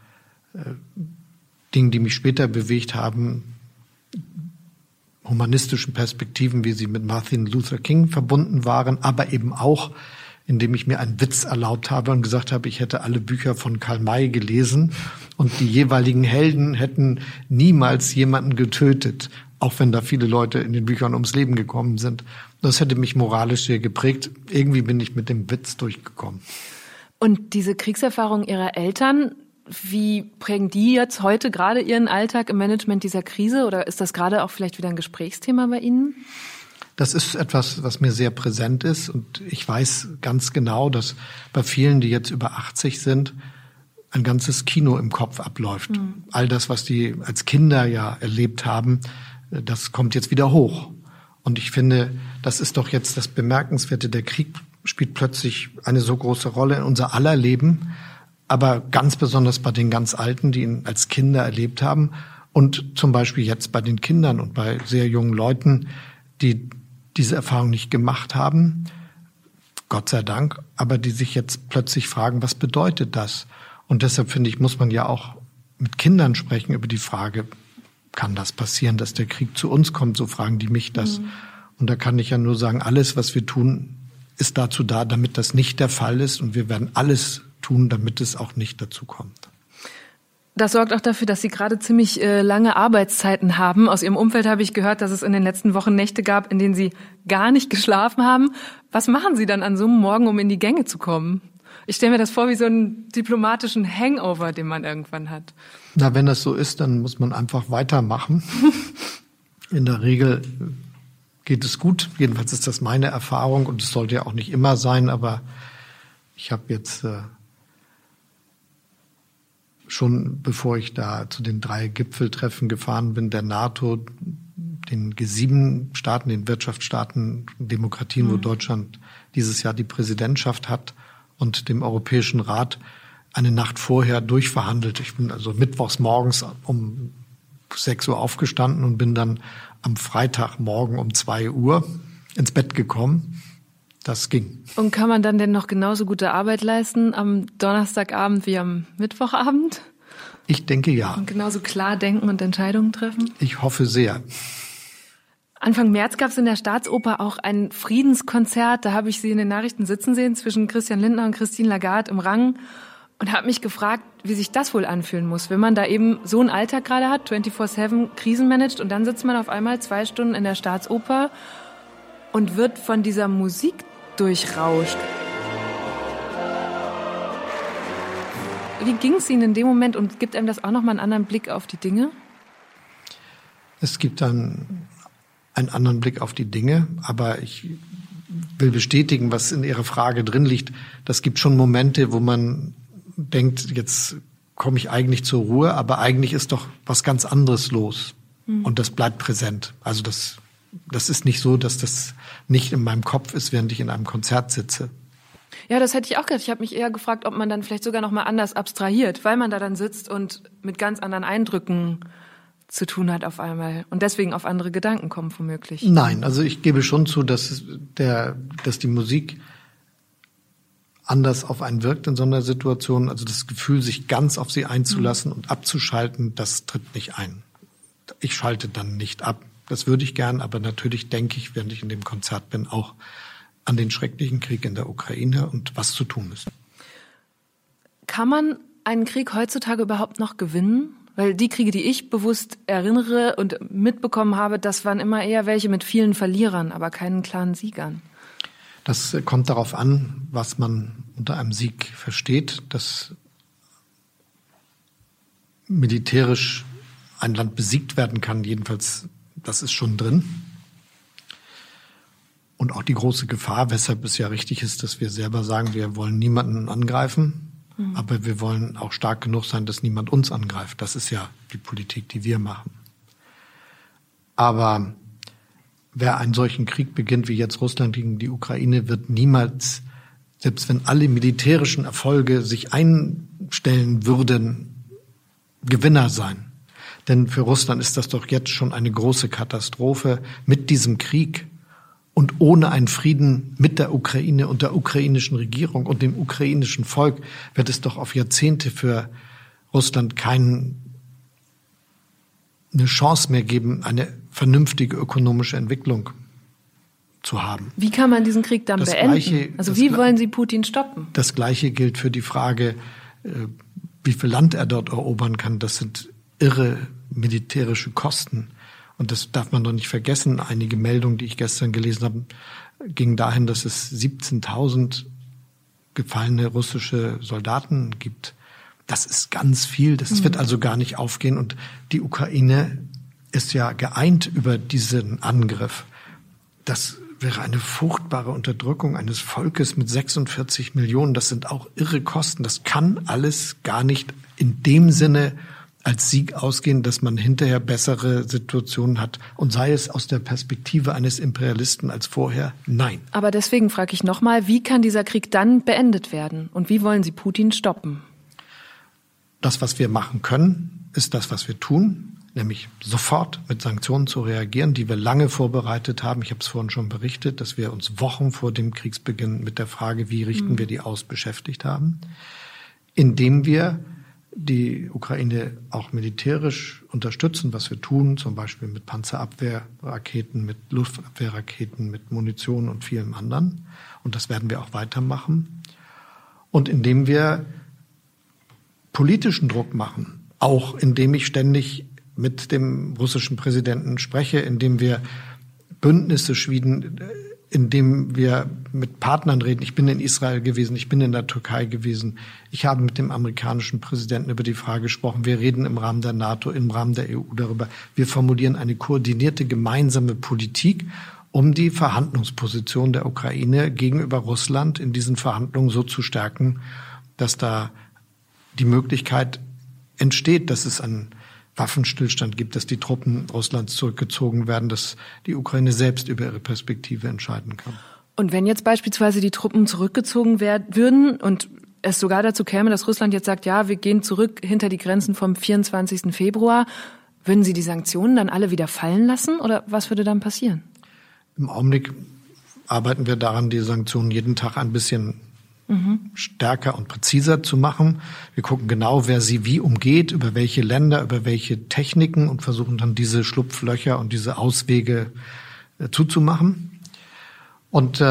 Dingen, die mich später bewegt haben, humanistischen Perspektiven, wie sie mit Martin Luther King verbunden waren, aber eben auch, indem ich mir einen Witz erlaubt habe und gesagt habe, ich hätte alle Bücher von Karl May gelesen und die jeweiligen Helden hätten niemals jemanden getötet, auch wenn da viele Leute in den Büchern ums Leben gekommen sind. Das hätte mich moralisch sehr geprägt. Irgendwie bin ich mit dem Witz durchgekommen. Und diese Kriegserfahrung Ihrer Eltern, wie prägen die jetzt heute gerade Ihren Alltag im Management dieser Krise? Oder ist das gerade auch vielleicht wieder ein Gesprächsthema bei Ihnen? Das ist etwas, was mir sehr präsent ist. Und ich weiß ganz genau, dass bei vielen, die jetzt über 80 sind, ein ganzes Kino im Kopf abläuft. All das, was die als Kinder ja erlebt haben, das kommt jetzt wieder hoch. Und ich finde, das ist doch jetzt das Bemerkenswerte. Der Krieg spielt plötzlich eine so große Rolle in unser aller Leben, aber ganz besonders bei den ganz Alten, die ihn als Kinder erlebt haben und zum Beispiel jetzt bei den Kindern und bei sehr jungen Leuten, die diese Erfahrung nicht gemacht haben, Gott sei Dank, aber die sich jetzt plötzlich fragen, was bedeutet das? Und deshalb finde ich, muss man ja auch mit Kindern sprechen über die Frage, kann das passieren, dass der Krieg zu uns kommt? So fragen die mich das. Und da kann ich ja nur sagen, alles, was wir tun, ist dazu da, damit das nicht der Fall ist. Und wir werden alles tun, damit es auch nicht dazu kommt. Das sorgt auch dafür, dass Sie gerade ziemlich lange Arbeitszeiten haben. Aus Ihrem Umfeld habe ich gehört, dass es in den letzten Wochen Nächte gab, in denen Sie gar nicht geschlafen haben. Was machen Sie dann an so einem Morgen, um in die Gänge zu kommen? Ich stelle mir das vor wie so einen diplomatischen Hangover, den man irgendwann hat. Na, wenn das so ist, dann muss man einfach weitermachen. In der Regel geht es gut. Jedenfalls ist das meine Erfahrung und es sollte ja auch nicht immer sein, aber ich habe jetzt schon, bevor ich da zu den 3 Gipfeltreffen gefahren bin, der NATO, den G7-Staaten, den Wirtschaftsstaaten, Demokratien, wo Deutschland dieses Jahr die Präsidentschaft hat, und dem Europäischen Rat eine Nacht vorher durchverhandelt. Ich bin also mittwochs morgens um 6 Uhr aufgestanden und bin dann am Freitagmorgen um 2 Uhr ins Bett gekommen. Das ging. Und kann man dann denn noch genauso gute Arbeit leisten am Donnerstagabend wie am Mittwochabend? Ich denke ja. Und genauso klar denken und Entscheidungen treffen? Ich hoffe sehr. Anfang März gab es in der Staatsoper auch ein Friedenskonzert. Da habe ich Sie in den Nachrichten sitzen sehen zwischen Christian Lindner und Christine Lagarde im Rang und habe mich gefragt, wie sich das wohl anfühlen muss, wenn man da eben so einen Alltag gerade hat, 24/7 Krisen managt, und dann sitzt man auf einmal 2 Stunden in der Staatsoper und wird von dieser Musik durchrauscht. Wie ging es Ihnen in dem Moment und gibt einem das auch nochmal einen anderen Blick auf die Dinge? Es gibt dann einen anderen Blick auf die Dinge, aber ich will bestätigen, was in Ihrer Frage drin liegt. Das gibt schon Momente, wo man denkt, jetzt komme ich eigentlich zur Ruhe, aber eigentlich ist doch was ganz anderes los. Und das bleibt präsent. Also das ist nicht so, dass das nicht in meinem Kopf ist, während ich in einem Konzert sitze. Ja, das hätte ich auch gedacht. Ich habe mich eher gefragt, ob man dann vielleicht sogar noch mal anders abstrahiert, weil man da dann sitzt und mit ganz anderen Eindrücken zu tun hat auf einmal und deswegen auf andere Gedanken kommen womöglich. Nein, also ich gebe schon zu, dass die Musik anders auf einen wirkt in so einer Situation. Also das Gefühl, sich ganz auf sie einzulassen und abzuschalten, das tritt nicht ein. Ich schalte dann nicht ab. Das würde ich gern, aber natürlich denke ich, während ich in dem Konzert bin, auch an den schrecklichen Krieg in der Ukraine und was zu tun ist. Kann man einen Krieg heutzutage überhaupt noch gewinnen? Weil die Kriege, die ich bewusst erinnere und mitbekommen habe, das waren immer eher welche mit vielen Verlierern, aber keinen klaren Siegern. Das kommt darauf an, was man unter einem Sieg versteht. Dass militärisch ein Land besiegt werden kann, jedenfalls, das ist schon drin. Und auch die große Gefahr, weshalb es ja richtig ist, dass wir selber sagen, wir wollen niemanden angreifen, aber wir wollen auch stark genug sein, dass niemand uns angreift. Das ist ja die Politik, die wir machen. Aber wer einen solchen Krieg beginnt, wie jetzt Russland gegen die Ukraine, wird niemals, selbst wenn alle militärischen Erfolge sich einstellen würden, Gewinner sein. Denn für Russland ist das doch jetzt schon eine große Katastrophe mit diesem Krieg. Und ohne einen Frieden mit der Ukraine und der ukrainischen Regierung und dem ukrainischen Volk wird es doch auf Jahrzehnte für Russland keine Chance mehr geben, eine vernünftige ökonomische Entwicklung zu haben. Wie kann man diesen Krieg dann beenden? Wie wollen Sie Putin stoppen? Das Gleiche gilt für die Frage, wie viel Land er dort erobern kann. Das sind irre militärische Kosten. Und das darf man doch nicht vergessen. Einige Meldungen, die ich gestern gelesen habe, gingen dahin, dass es 17.000 gefallene russische Soldaten gibt. Das ist ganz viel. Das wird also gar nicht aufgehen. Und die Ukraine ist ja geeint über diesen Angriff. Das wäre eine furchtbare Unterdrückung eines Volkes mit 46 Millionen. Das sind auch irre Kosten. Das kann alles gar nicht in dem Sinne als Sieg ausgehen, dass man hinterher bessere Situationen hat. Und sei es aus der Perspektive eines Imperialisten als vorher, nein. Aber deswegen frage ich nochmal, wie kann dieser Krieg dann beendet werden? Und wie wollen Sie Putin stoppen? Das, was wir machen können, ist das, was wir tun, nämlich sofort mit Sanktionen zu reagieren, die wir lange vorbereitet haben. Ich habe es vorhin schon berichtet, dass wir uns Wochen vor dem Kriegsbeginn mit der Frage, wie richten wir die aus, beschäftigt haben, indem wir die Ukraine auch militärisch unterstützen, was wir tun, zum Beispiel mit Panzerabwehrraketen, mit Luftabwehrraketen, mit Munition und vielem anderen. Und das werden wir auch weitermachen. Und indem wir politischen Druck machen, auch indem ich ständig mit dem russischen Präsidenten spreche, indem wir Bündnisse schmieden, indem wir mit Partnern reden. Ich bin in Israel gewesen, ich bin in der Türkei gewesen. Ich habe mit dem amerikanischen Präsidenten über die Frage gesprochen. Wir reden im Rahmen der NATO, im Rahmen der EU darüber. Wir formulieren eine koordinierte gemeinsame Politik, um die Verhandlungsposition der Ukraine gegenüber Russland in diesen Verhandlungen so zu stärken, dass da die Möglichkeit entsteht, dass es einen Waffenstillstand gibt, dass die Truppen Russlands zurückgezogen werden, dass die Ukraine selbst über ihre Perspektive entscheiden kann. Und wenn jetzt beispielsweise die Truppen zurückgezogen würden und es sogar dazu käme, dass Russland jetzt sagt, ja, wir gehen zurück hinter die Grenzen vom 24. Februar, würden Sie die Sanktionen dann alle wieder fallen lassen oder was würde dann passieren? Im Augenblick arbeiten wir daran, die Sanktionen jeden Tag ein bisschen stärker und präziser zu machen. Wir gucken genau, wer sie wie umgeht, über welche Länder, über welche Techniken und versuchen dann diese Schlupflöcher und diese Auswege zuzumachen. Und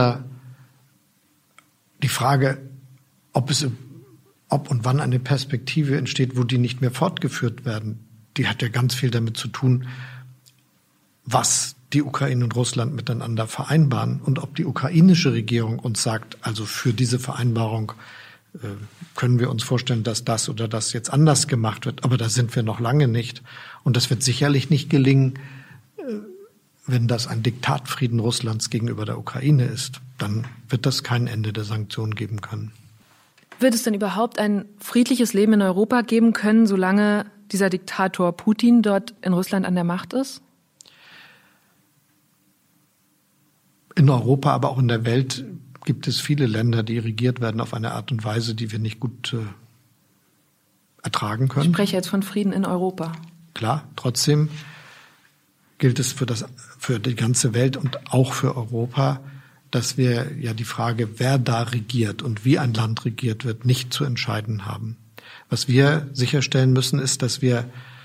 die Frage, ob und wann eine Perspektive entsteht, wo die nicht mehr fortgeführt werden, die hat ja ganz viel damit zu tun, was die Ukraine und Russland miteinander vereinbaren und ob die ukrainische Regierung uns sagt, also für diese Vereinbarung können wir uns vorstellen, dass das oder das jetzt anders gemacht wird. Aber da sind wir noch lange nicht. Und das wird sicherlich nicht gelingen, wenn das ein Diktatfrieden Russlands gegenüber der Ukraine ist. Dann wird das kein Ende der Sanktionen geben können. Wird es denn überhaupt ein friedliches Leben in Europa geben können, solange dieser Diktator Putin dort in Russland an der Macht ist? In Europa, aber auch in der Welt gibt es viele Länder, die regiert werden auf eine Art und Weise, die wir nicht gut ertragen können. Ich spreche jetzt von Frieden in Europa. Klar, trotzdem gilt es für die ganze Welt und auch für Europa, dass wir ja die Frage, wer da regiert und wie ein Land regiert wird, nicht zu entscheiden haben. Was wir sicherstellen müssen, ist, dass wir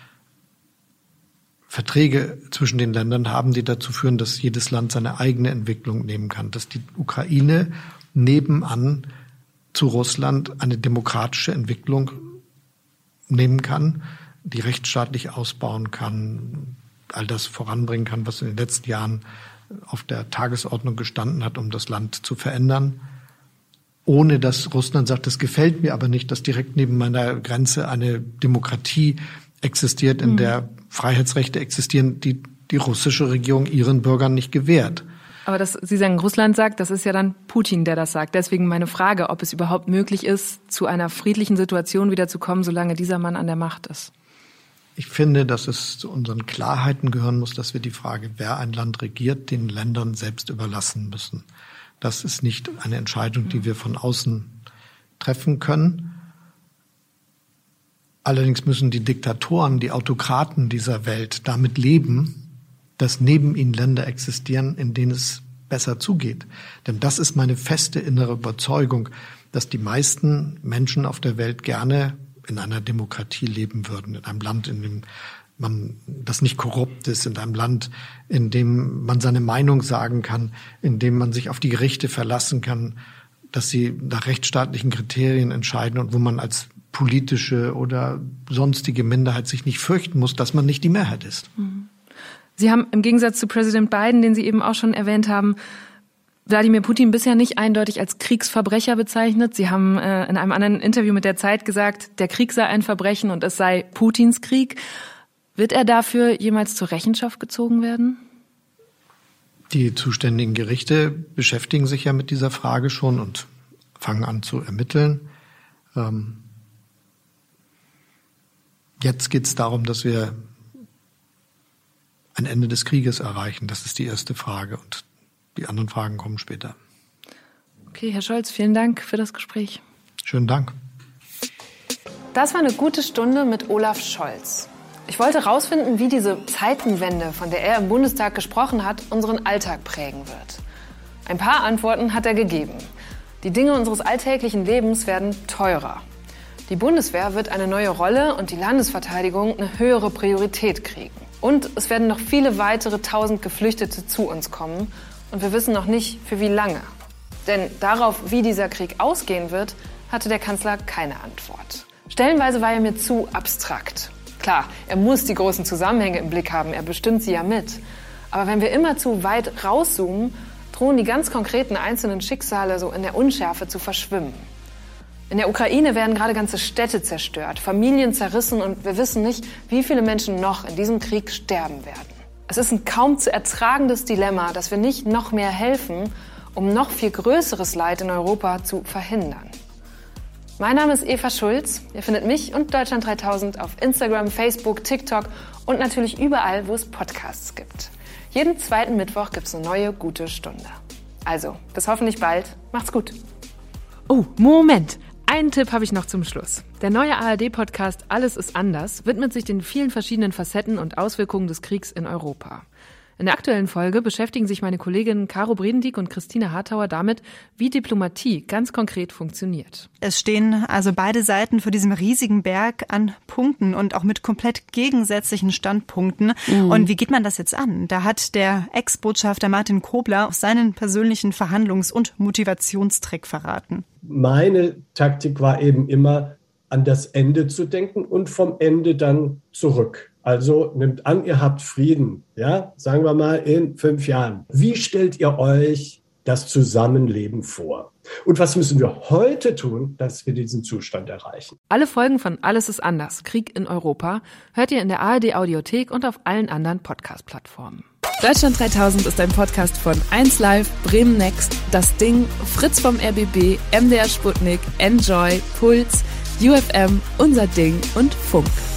Verträge zwischen den Ländern haben, die dazu führen, dass jedes Land seine eigene Entwicklung nehmen kann, dass die Ukraine nebenan zu Russland eine demokratische Entwicklung nehmen kann, die rechtsstaatlich ausbauen kann, all das voranbringen kann, was in den letzten Jahren auf der Tagesordnung gestanden hat, um das Land zu verändern, ohne dass Russland sagt, das gefällt mir aber nicht, dass direkt neben meiner Grenze eine Demokratie existiert, in der Freiheitsrechte existieren, die die russische Regierung ihren Bürgern nicht gewährt. Aber Sie sagen, Russland sagt, das ist ja dann Putin, der das sagt. Deswegen meine Frage, ob es überhaupt möglich ist, zu einer friedlichen Situation wieder zu kommen, solange dieser Mann an der Macht ist. Ich finde, dass es zu unseren Klarheiten gehören muss, dass wir die Frage, wer ein Land regiert, den Ländern selbst überlassen müssen. Das ist nicht eine Entscheidung, die wir von außen treffen können. Allerdings müssen die Diktatoren, die Autokraten dieser Welt damit leben, dass neben ihnen Länder existieren, in denen es besser zugeht. Denn das ist meine feste innere Überzeugung, dass die meisten Menschen auf der Welt gerne in einer Demokratie leben würden, in einem Land, in dem das nicht korrupt ist, in einem Land, in dem man seine Meinung sagen kann, in dem man sich auf die Gerichte verlassen kann, dass sie nach rechtsstaatlichen Kriterien entscheiden und wo man als politische oder sonstige Minderheit sich nicht fürchten muss, dass man nicht die Mehrheit ist. Sie haben im Gegensatz zu Präsident Biden, den Sie eben auch schon erwähnt haben, Wladimir Putin bisher nicht eindeutig als Kriegsverbrecher bezeichnet. Sie haben in einem anderen Interview mit der Zeit gesagt, der Krieg sei ein Verbrechen und es sei Putins Krieg. Wird er dafür jemals zur Rechenschaft gezogen werden? Die zuständigen Gerichte beschäftigen sich ja mit dieser Frage schon und fangen an zu ermitteln. Jetzt geht es darum, dass wir ein Ende des Krieges erreichen. Das ist die erste Frage und die anderen Fragen kommen später. Okay, Herr Scholz, vielen Dank für das Gespräch. Schönen Dank. Das war eine gute Stunde mit Olaf Scholz. Ich wollte herausfinden, wie diese Zeitenwende, von der er im Bundestag gesprochen hat, unseren Alltag prägen wird. Ein paar Antworten hat er gegeben. Die Dinge unseres alltäglichen Lebens werden teurer. Die Bundeswehr wird eine neue Rolle und die Landesverteidigung eine höhere Priorität kriegen. Und es werden noch viele weitere 1000 Geflüchtete zu uns kommen. Und wir wissen noch nicht, für wie lange. Denn darauf, wie dieser Krieg ausgehen wird, hatte der Kanzler keine Antwort. Stellenweise war er mir zu abstrakt. Klar, er muss die großen Zusammenhänge im Blick haben, er bestimmt sie ja mit. Aber wenn wir immer zu weit rauszoomen, drohen die ganz konkreten einzelnen Schicksale so in der Unschärfe zu verschwimmen. In der Ukraine werden gerade ganze Städte zerstört, Familien zerrissen und wir wissen nicht, wie viele Menschen noch in diesem Krieg sterben werden. Es ist ein kaum zu ertragendes Dilemma, dass wir nicht noch mehr helfen, um noch viel größeres Leid in Europa zu verhindern. Mein Name ist Eva Schulz. Ihr findet mich und Deutschland 3000 auf Instagram, Facebook, TikTok und natürlich überall, wo es Podcasts gibt. Jeden zweiten Mittwoch gibt es eine neue gute Stunde. Also, bis hoffentlich bald. Macht's gut. Oh, Moment. Einen Tipp habe ich noch zum Schluss. Der neue ARD-Podcast Alles ist anders widmet sich den vielen verschiedenen Facetten und Auswirkungen des Kriegs in Europa. In der aktuellen Folge beschäftigen sich meine Kolleginnen Caro Bredendieck und Christine Hartauer damit, wie Diplomatie ganz konkret funktioniert. Es stehen also beide Seiten vor diesem riesigen Berg an Punkten und auch mit komplett gegensätzlichen Standpunkten. Und wie geht man das jetzt an? Da hat der Ex-Botschafter Martin Kobler seinen persönlichen Verhandlungs- und Motivationstrick verraten. Meine Taktik war eben immer, an das Ende zu denken und vom Ende dann zurück. Also nehmt an, ihr habt Frieden, ja, sagen wir mal in 5 Jahren. Wie stellt ihr euch das Zusammenleben vor? Und was müssen wir heute tun, dass wir diesen Zustand erreichen? Alle Folgen von Alles ist anders, Krieg in Europa, hört ihr in der ARD-Audiothek und auf allen anderen Podcast-Plattformen. Deutschland 3000 ist ein Podcast von 1Live, Bremen Next, Das Ding, Fritz vom RBB, MDR Sputnik, Enjoy, Puls, UFM, Unser Ding und Funk.